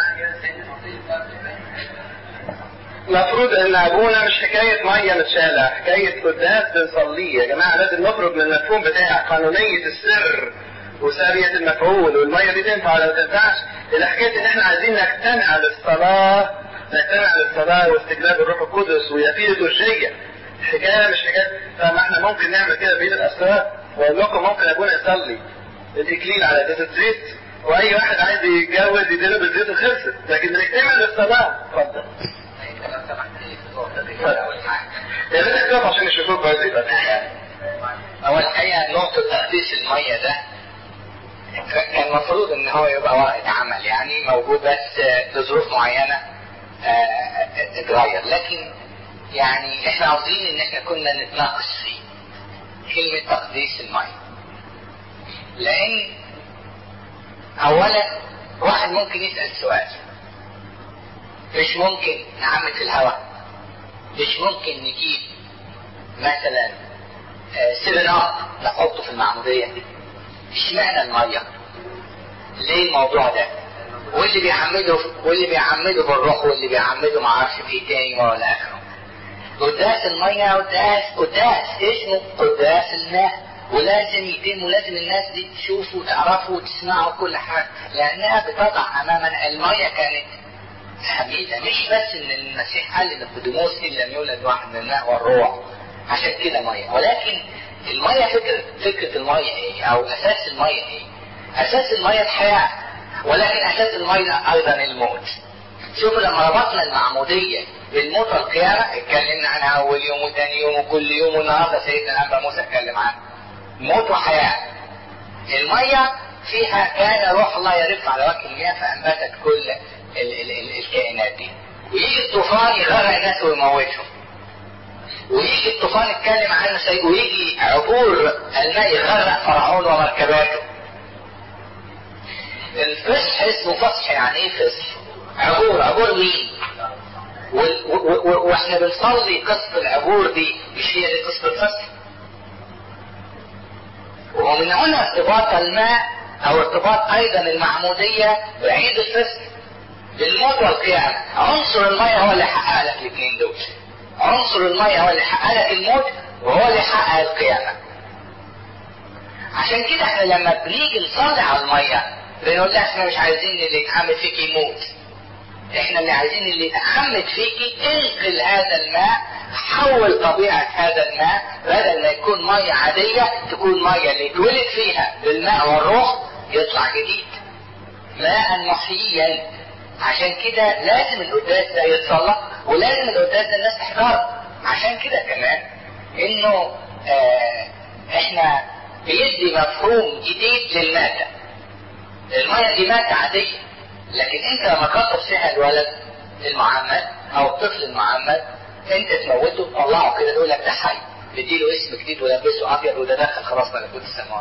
المفروض ان ابونا مش حكاية مية متشالة، حكاية قداس بنصليه. يا جماعة لازم نخرج من المفهوم بتاع قانونية السر وسارية المفعول والمية دي تنفع ولا ما تنفعش، الى حكاية ان احنا عايزين نجتمع للصلاة نجتمع للصلاة واستجلاب الروح القدس ويبقى فيه ليتورجية. الحكاية مش حكاية فما احنا ممكن نعمل كده بين الاسرار واقول لكم ممكن ابونا يصلي الاكليل على ازازة زيت واي واحد عايز يتجوز يديله بالزيت وخلصت، لكن بنجتمع للصلاة. اتفضل. يا ريت تقف عشان يشوفوك كويس. هو الحقيقة نقطة تقديس المية ده كان المفروض ان هو يبقى ورقة عمل يعني موجود، بس لظروف معينة اتغير. لكن يعني احنا عاوزين ان احنا كنا نتناقش فيه كلمة تقديس المية، لان اولا واحد ممكن يسأل سؤال، مش ممكن نعمل في الهواء؟ مش ممكن نجيب مثلا سيفن اب نحطه في المعمودية؟ اشمعنى المية؟ ليه الموضوع ده؟ واللي بيعمله واللي بيعمله بالروح واللي بيعمله معرفش بايه تاني ولا اخره. قداس المية قداس قداس اسمه قداس الماء، ولازم يتم ولازم الناس دي تشوفوا وتعرفوا وتسمعوا كل حاجة، لانها بتضع امامنا. المية كانت حميدة، مش بس ان المسيح قال ان القدموس ان لم يولد واحد من الماء والروح عشان كده مية، ولكن المية فكرة فكرة المية ايه او اساس المية ايه؟ اساس المية الحياة، ولكن اساس المية ايضا الموت. شوفوا لما ربطنا المعمودية بالموت والقيامة اتكلمنا عنها أول يوم وثاني يوم وكل يوم، والنهارده سيدنا الأنبا موسى اتكلم عنها. موت وحياة. المية فيها كان روح الله يرف على وجه المياه فأنبتت كل ال ال ال الكائنات دي. ويجي الطوفان يغرق الناس ويموتهم. ويجي الطوفان يتكلم عنه سيء، ويجي عبور الماء يغرق فرعون ومركباته. الفصح اسمه فصح، يعني ايه فصح؟ عبور. عبور مين؟ واحنا بنصلي قصة العبور دي، مش هي دي قصة الفصح؟ ومن هنا ارتباط الماء او ارتباط ايضا المعمودية بعيد الفصح بالموت والقيامة. عنصر المية هو اللي حقق لك الاثنين دول. عنصر المية هو اللي حقق لك الموت، وهو اللي حقق القيامة. عشان كده احنا لما بنيجي نصلي على المية بنقول لها احنا مش عايزين اللي يتعمد فيك يموت، احنا اللي عايزين اللي يتعمد فيك انقل هذا الماء، حول طبيعة هذا الماء، بدل ما يكون مية عادية تكون مية اللي يتولد فيها بالماء والروح يطلع جديد، ماء محييا. عشان كده لازم القداس ده يتصلى، ولازم القداس ده الناس تحضره. عشان كده كمان انه اه احنا بيدي مفهوم جديد للمادة. المية دي مادة عادية، لكن انت لما تخطب فيها الولد المعمد او الطفل المعمد، انت تموته تطلعه كده تقول لك ده حي، تديله اسم جديد ولبسه ابيض وده دخل خلاص ملكوت السماوات،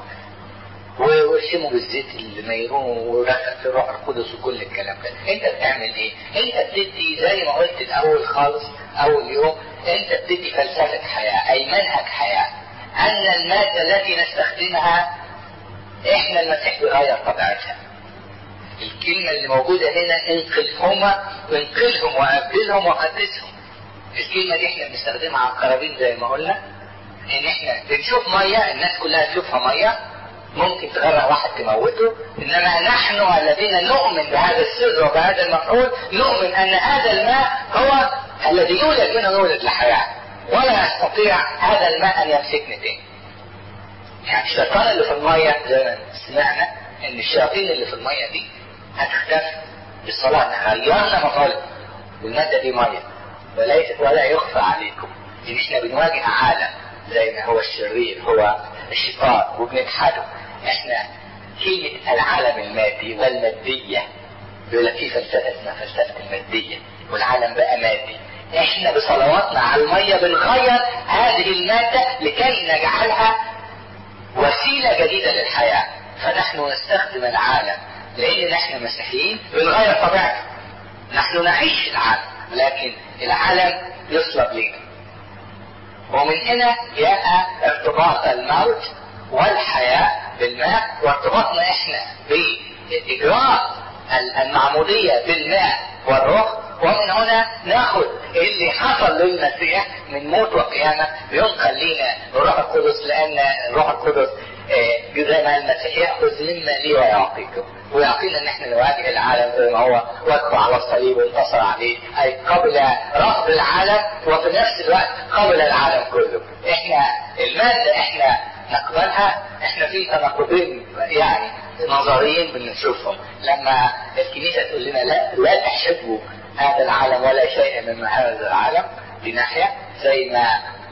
وارسمه بالزيت الميرون ودخل في الروح القدس وكل الكلام ده. انت بتعمل ايه؟ انت بتدي زي ما قلت الاول خالص اول يوم، انت بتدي فلسفة حياة اي منهج حياة، ان المادة التي نستخدمها احنا المسيح بيغير طبيعتها. الكلمة اللي موجودة هنا انقلهما، انقلهم وابدلهم وقدسهم. الكلمة دي احنا بنستخدمها على القرابين زي ما قلنا، ان احنا بنشوف مية الناس كلها تشوفها مية ممكن تغرق واحد تموته، انما نحن الذين نؤمن بهذا السر وبهذا المفعول نؤمن ان هذا الماء هو الذي يولد منه يولد لحياة، ولا يستطيع هذا الماء ان يمسكنا تاني. يعني الشيطان اللي في المية زي ما سمعنا ان الشياطين اللي في المية دي هتختفي بالصلاة، احنا غيرنا مفعولها والمادة دي مية، وليست ولا يخفى عليكم ان احنا بنواجه عالم زي ما هو الشرير هو الشيطان وبنجحده. احنا كلمة العالم المادي والمادية بيقول لك في فلسفة اسمها فلسفة المادية والعالم بقى مادي. احنا بصلواتنا على المية بنغير هذه المادة لكي نجعلها وسيلة جديدة للحياة. فنحن نستخدم العالم لان نحن مسيحيين بنغير طبيعته. نحن نعيش العالم لكن العالم يصلب لنا. ومن هنا جاء ارتباط الموت والحياة بالماء، وارتباطنا احنا بإجراء المعمودية بالماء والروح. ومن هنا ناخد اللي حصل للمسيح من موت وقيامة بينقل لنا الروح القدس، لأن الروح القدس زي ما المسيح يأخذ مما لي ويعطيكم، ويعطينا ان احنا نواجه العالم زي ما هو وقف على الصليب وانتصر عليه، اي قبل رفض العالم وفي نفس الوقت قبل العالم كله. احنا المادة احنا نقبلها، احنا في تناقضين يعني نظريين بنشوفهم لما الكنيسة تقول لنا لا لا تحسبوا هذا العالم ولا شيء من هذا العالم، بناحية زي ما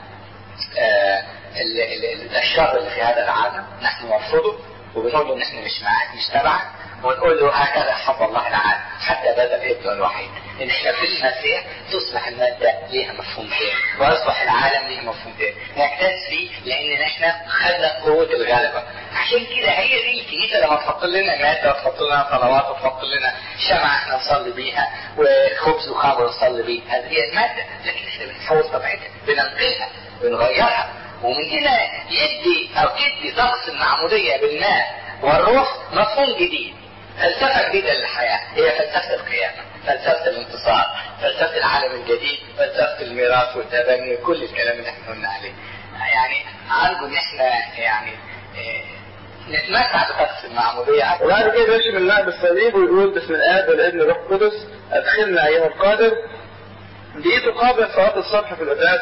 آه ال ال الشر اللي في هذا العالم نحن نرفضه وبنقول له ان احنا مش معاك مش تبعك، ونقول له هكذا حب الله العالم حتى بذل ابنه الوحيد. ان احنا في المسيح تصبح المادة ليها مفهوم تاني واصبح العالم ليه مفهوم تاني نعتز فيه، لان احنا خدنا قوة الغلبة. عشان كده هي دي الكنيسة لما تحط لنا مادة وتحط لنا صلوات وتحط لنا شمعة احنا نصلي بيها وخبز وخمر نصلي بيه، هذه هي المادة، لكن احنا بنحول طبيعتها بننقلها بنغيرها. ومن هنا يدي او تدي طقس المعمودية بالماء والروح مفهوم جديد، فلسفة جديدة للحياة، هي فلسفة القيامة، فلسفة الانتصار، فلسفة العالم الجديد، فلسفة الميراث والتبني، كل الكلام اللي احنا قلنا عليه. يعني ارجو ان احنا يعني اه نتمتع بطقس المعمودية. وبعد كده يرشم الماء بالصليب ويقول باسم الاب والابن والروح القدس ادخلنا ايها القادر. دي تقابل صلاة الصبح في القداس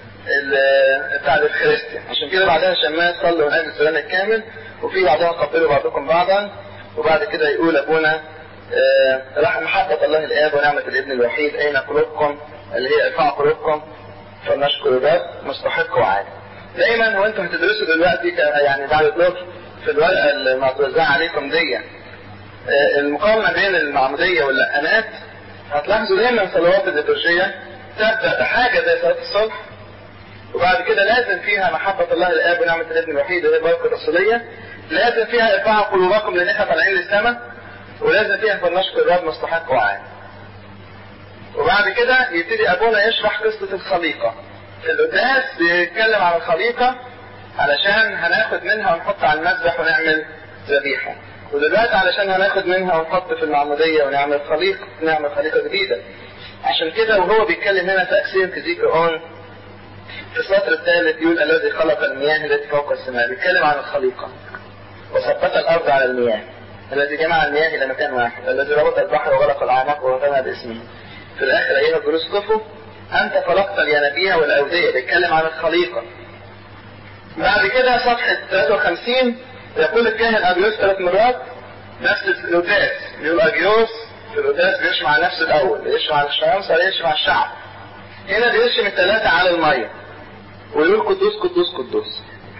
بتاع الخريستيان، عشان كده بعدها شمال صلوا من اجل السلام الكامل، وفي بعدها قبلوا بعضكم بعضا، وبعد كده يقول ابونا آه راح محبة الله الآب ونعمة الابن الوحيد أين قلوبكم اللي هي ارفعوا قلوبكم فلنشكر الرب مستحق وعادل. دايما وانتم هتدرسوا دلوقتي يعني بعد الظهر في الورقة اللي متوزعة عليكم دي آه المقارنة بين المعمودية واللقانات، هتلاحظوا دايما صلوات الليتورجية تبدأ بحاجة زي صلاة الصبح، وبعد كده لازم فيها محبة الله الآب ونعمة الابن الوحيد وهي البركة الرسولية، لازم فيها ارفعوا قلوبكم لأن احنا طالعين للسماء، ولازم فيها فلنشكر الرب مستحق وعادل. وبعد كده يبتدي أبونا يشرح قصة الخليقة. في القداس بيتكلم عن الخليقة علشان هناخد منها ونحط على المذبح ونعمل ذبيحة، ودلوقتي علشان هناخد منها ونحط في المعمودية ونعمل خليقة نعمل خليقة جديدة. عشان كده وهو بيتكلم هنا في أكسيم كزيكرون في السطر الثالث يقول الذي خلق المياه التي فوق السماء، بيتكلم عن الخليقة. وثبت الأرض على المياه، الذي جمع المياه إلى مكان واحد، الذي ربط البحر وغلق الأعماق ورتبها باسمه. في الآخر أيها الجلوس قفوا أنت خلقت الينابيع والأودية، بيتكلم عن الخليقة. بعد كده صفحة ثلاثة وخمسين يقول الكاهن أجيوس ثلاث مرات نفس القداس، يقول أجيوس في القداس بيشرح على نفسه الأول، بيشرح على الشمس بيشرح على الشعب. هنا بيرسم الثلاثة على المية ويقول قدوس قدوس قدوس.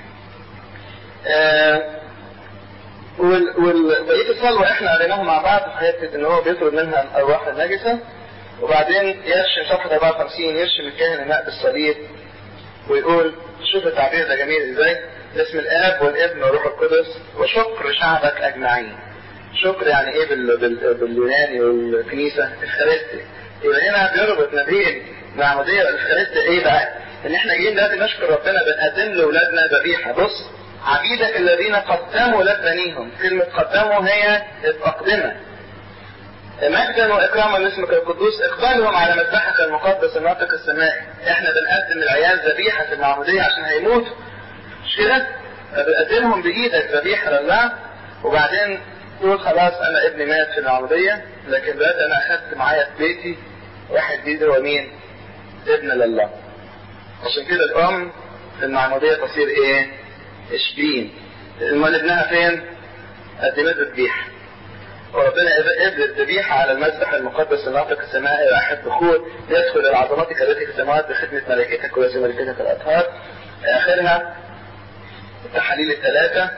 آه والبقية الصلوة احنا قريناها مع بعض في حياتي ان هو بيطرد منها الارواح النجسة. وبعدين يرشم صفحة أربعة وخمسين يرشم الكاهن الماء بالصليب ويقول شوف التعبير ده جميل ازاي، باسم الاب والابن والروح القدس وشكر شعبك اجمعين. شكر يعني ايه بال... بال... باليوناني والكنيسة الخارستي. يبقى هنا بيربط ما بين المعمودية والخارستي ايه بقى؟ ان احنا جايين دلوقتي نشكر ربنا بنقدم لاولادنا ذبيحة. بص عبيدك الذين قدموا لبنيهم، كلمة قدموا هي التقدمة. مجدا واكراما لاسمك القدوس اقبلهم على مذبحك المقدس الناطق السمائي. احنا بنقدم العيال ذبيحة في المعمودية عشان هيموتوا، مش كده؟ فبنقدمهم بايدك ذبيحة لله، وبعدين تقول خلاص انا ابني مات في المعمودية، لكن دلوقتي انا اخدت معايا في بيتي واحد جديد هو مين؟ ابن لله. عشان كده الام في المعمودية تصير ايه؟ اشبين. امال ابنها فين؟ قدمت ذبيحة، وربنا قبل الذبيحة على المذبح المقدس الناطق السمائي واحد بخور يدخل العظماتك التي في السماوات بخدمة ملائكتك ولازم ملائكتك الأطهار. آخرها التحاليل الثلاثة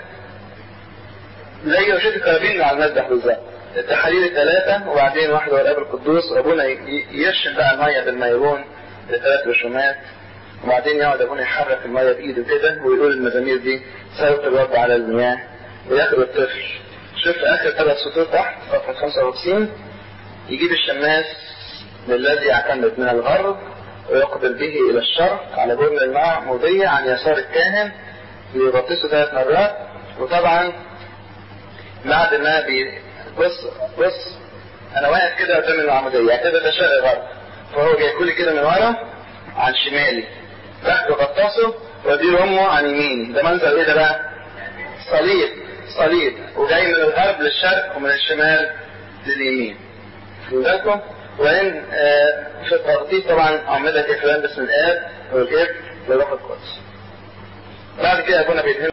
زي وشيت الكرابين على المذبح بالظبط، التحاليل الثلاثة. وبعدين واحد هو الأب القدوس، وأبونا يرشم بقى المية بالميرون لثلاث رشومات، وبعدين يقعد أبونا يحرك المية بإيده كده ويقول المزامير دي صوت الرب على المياه، وياخد الطفل. شوف اخر ثلاث سطور تحت صفحة خمسة وخمسين يجيب الشماس للذي يعتمد من الغرب ويقبل به الى الشرق على جرن المعمودية عن يسار الكاهن بيغطسه ثلاث مرات. وطبعا بعد ما بي بص بص انا واقف كده قدام المعمودية كده ده شرق غرب، فهو جاي كل كده من ورا عن شمالي تحت وغطسه وادير امه عن يميني. ده منظر ايه ده بقى؟ صليب صليب، وجاي من الغرب للشرق ومن الشمال لليمين. بالكم وإن آه في التغطيس طبعا عمدت إخوان باسم الآب والابن والروح القدس. بعد كده كنا بيدهن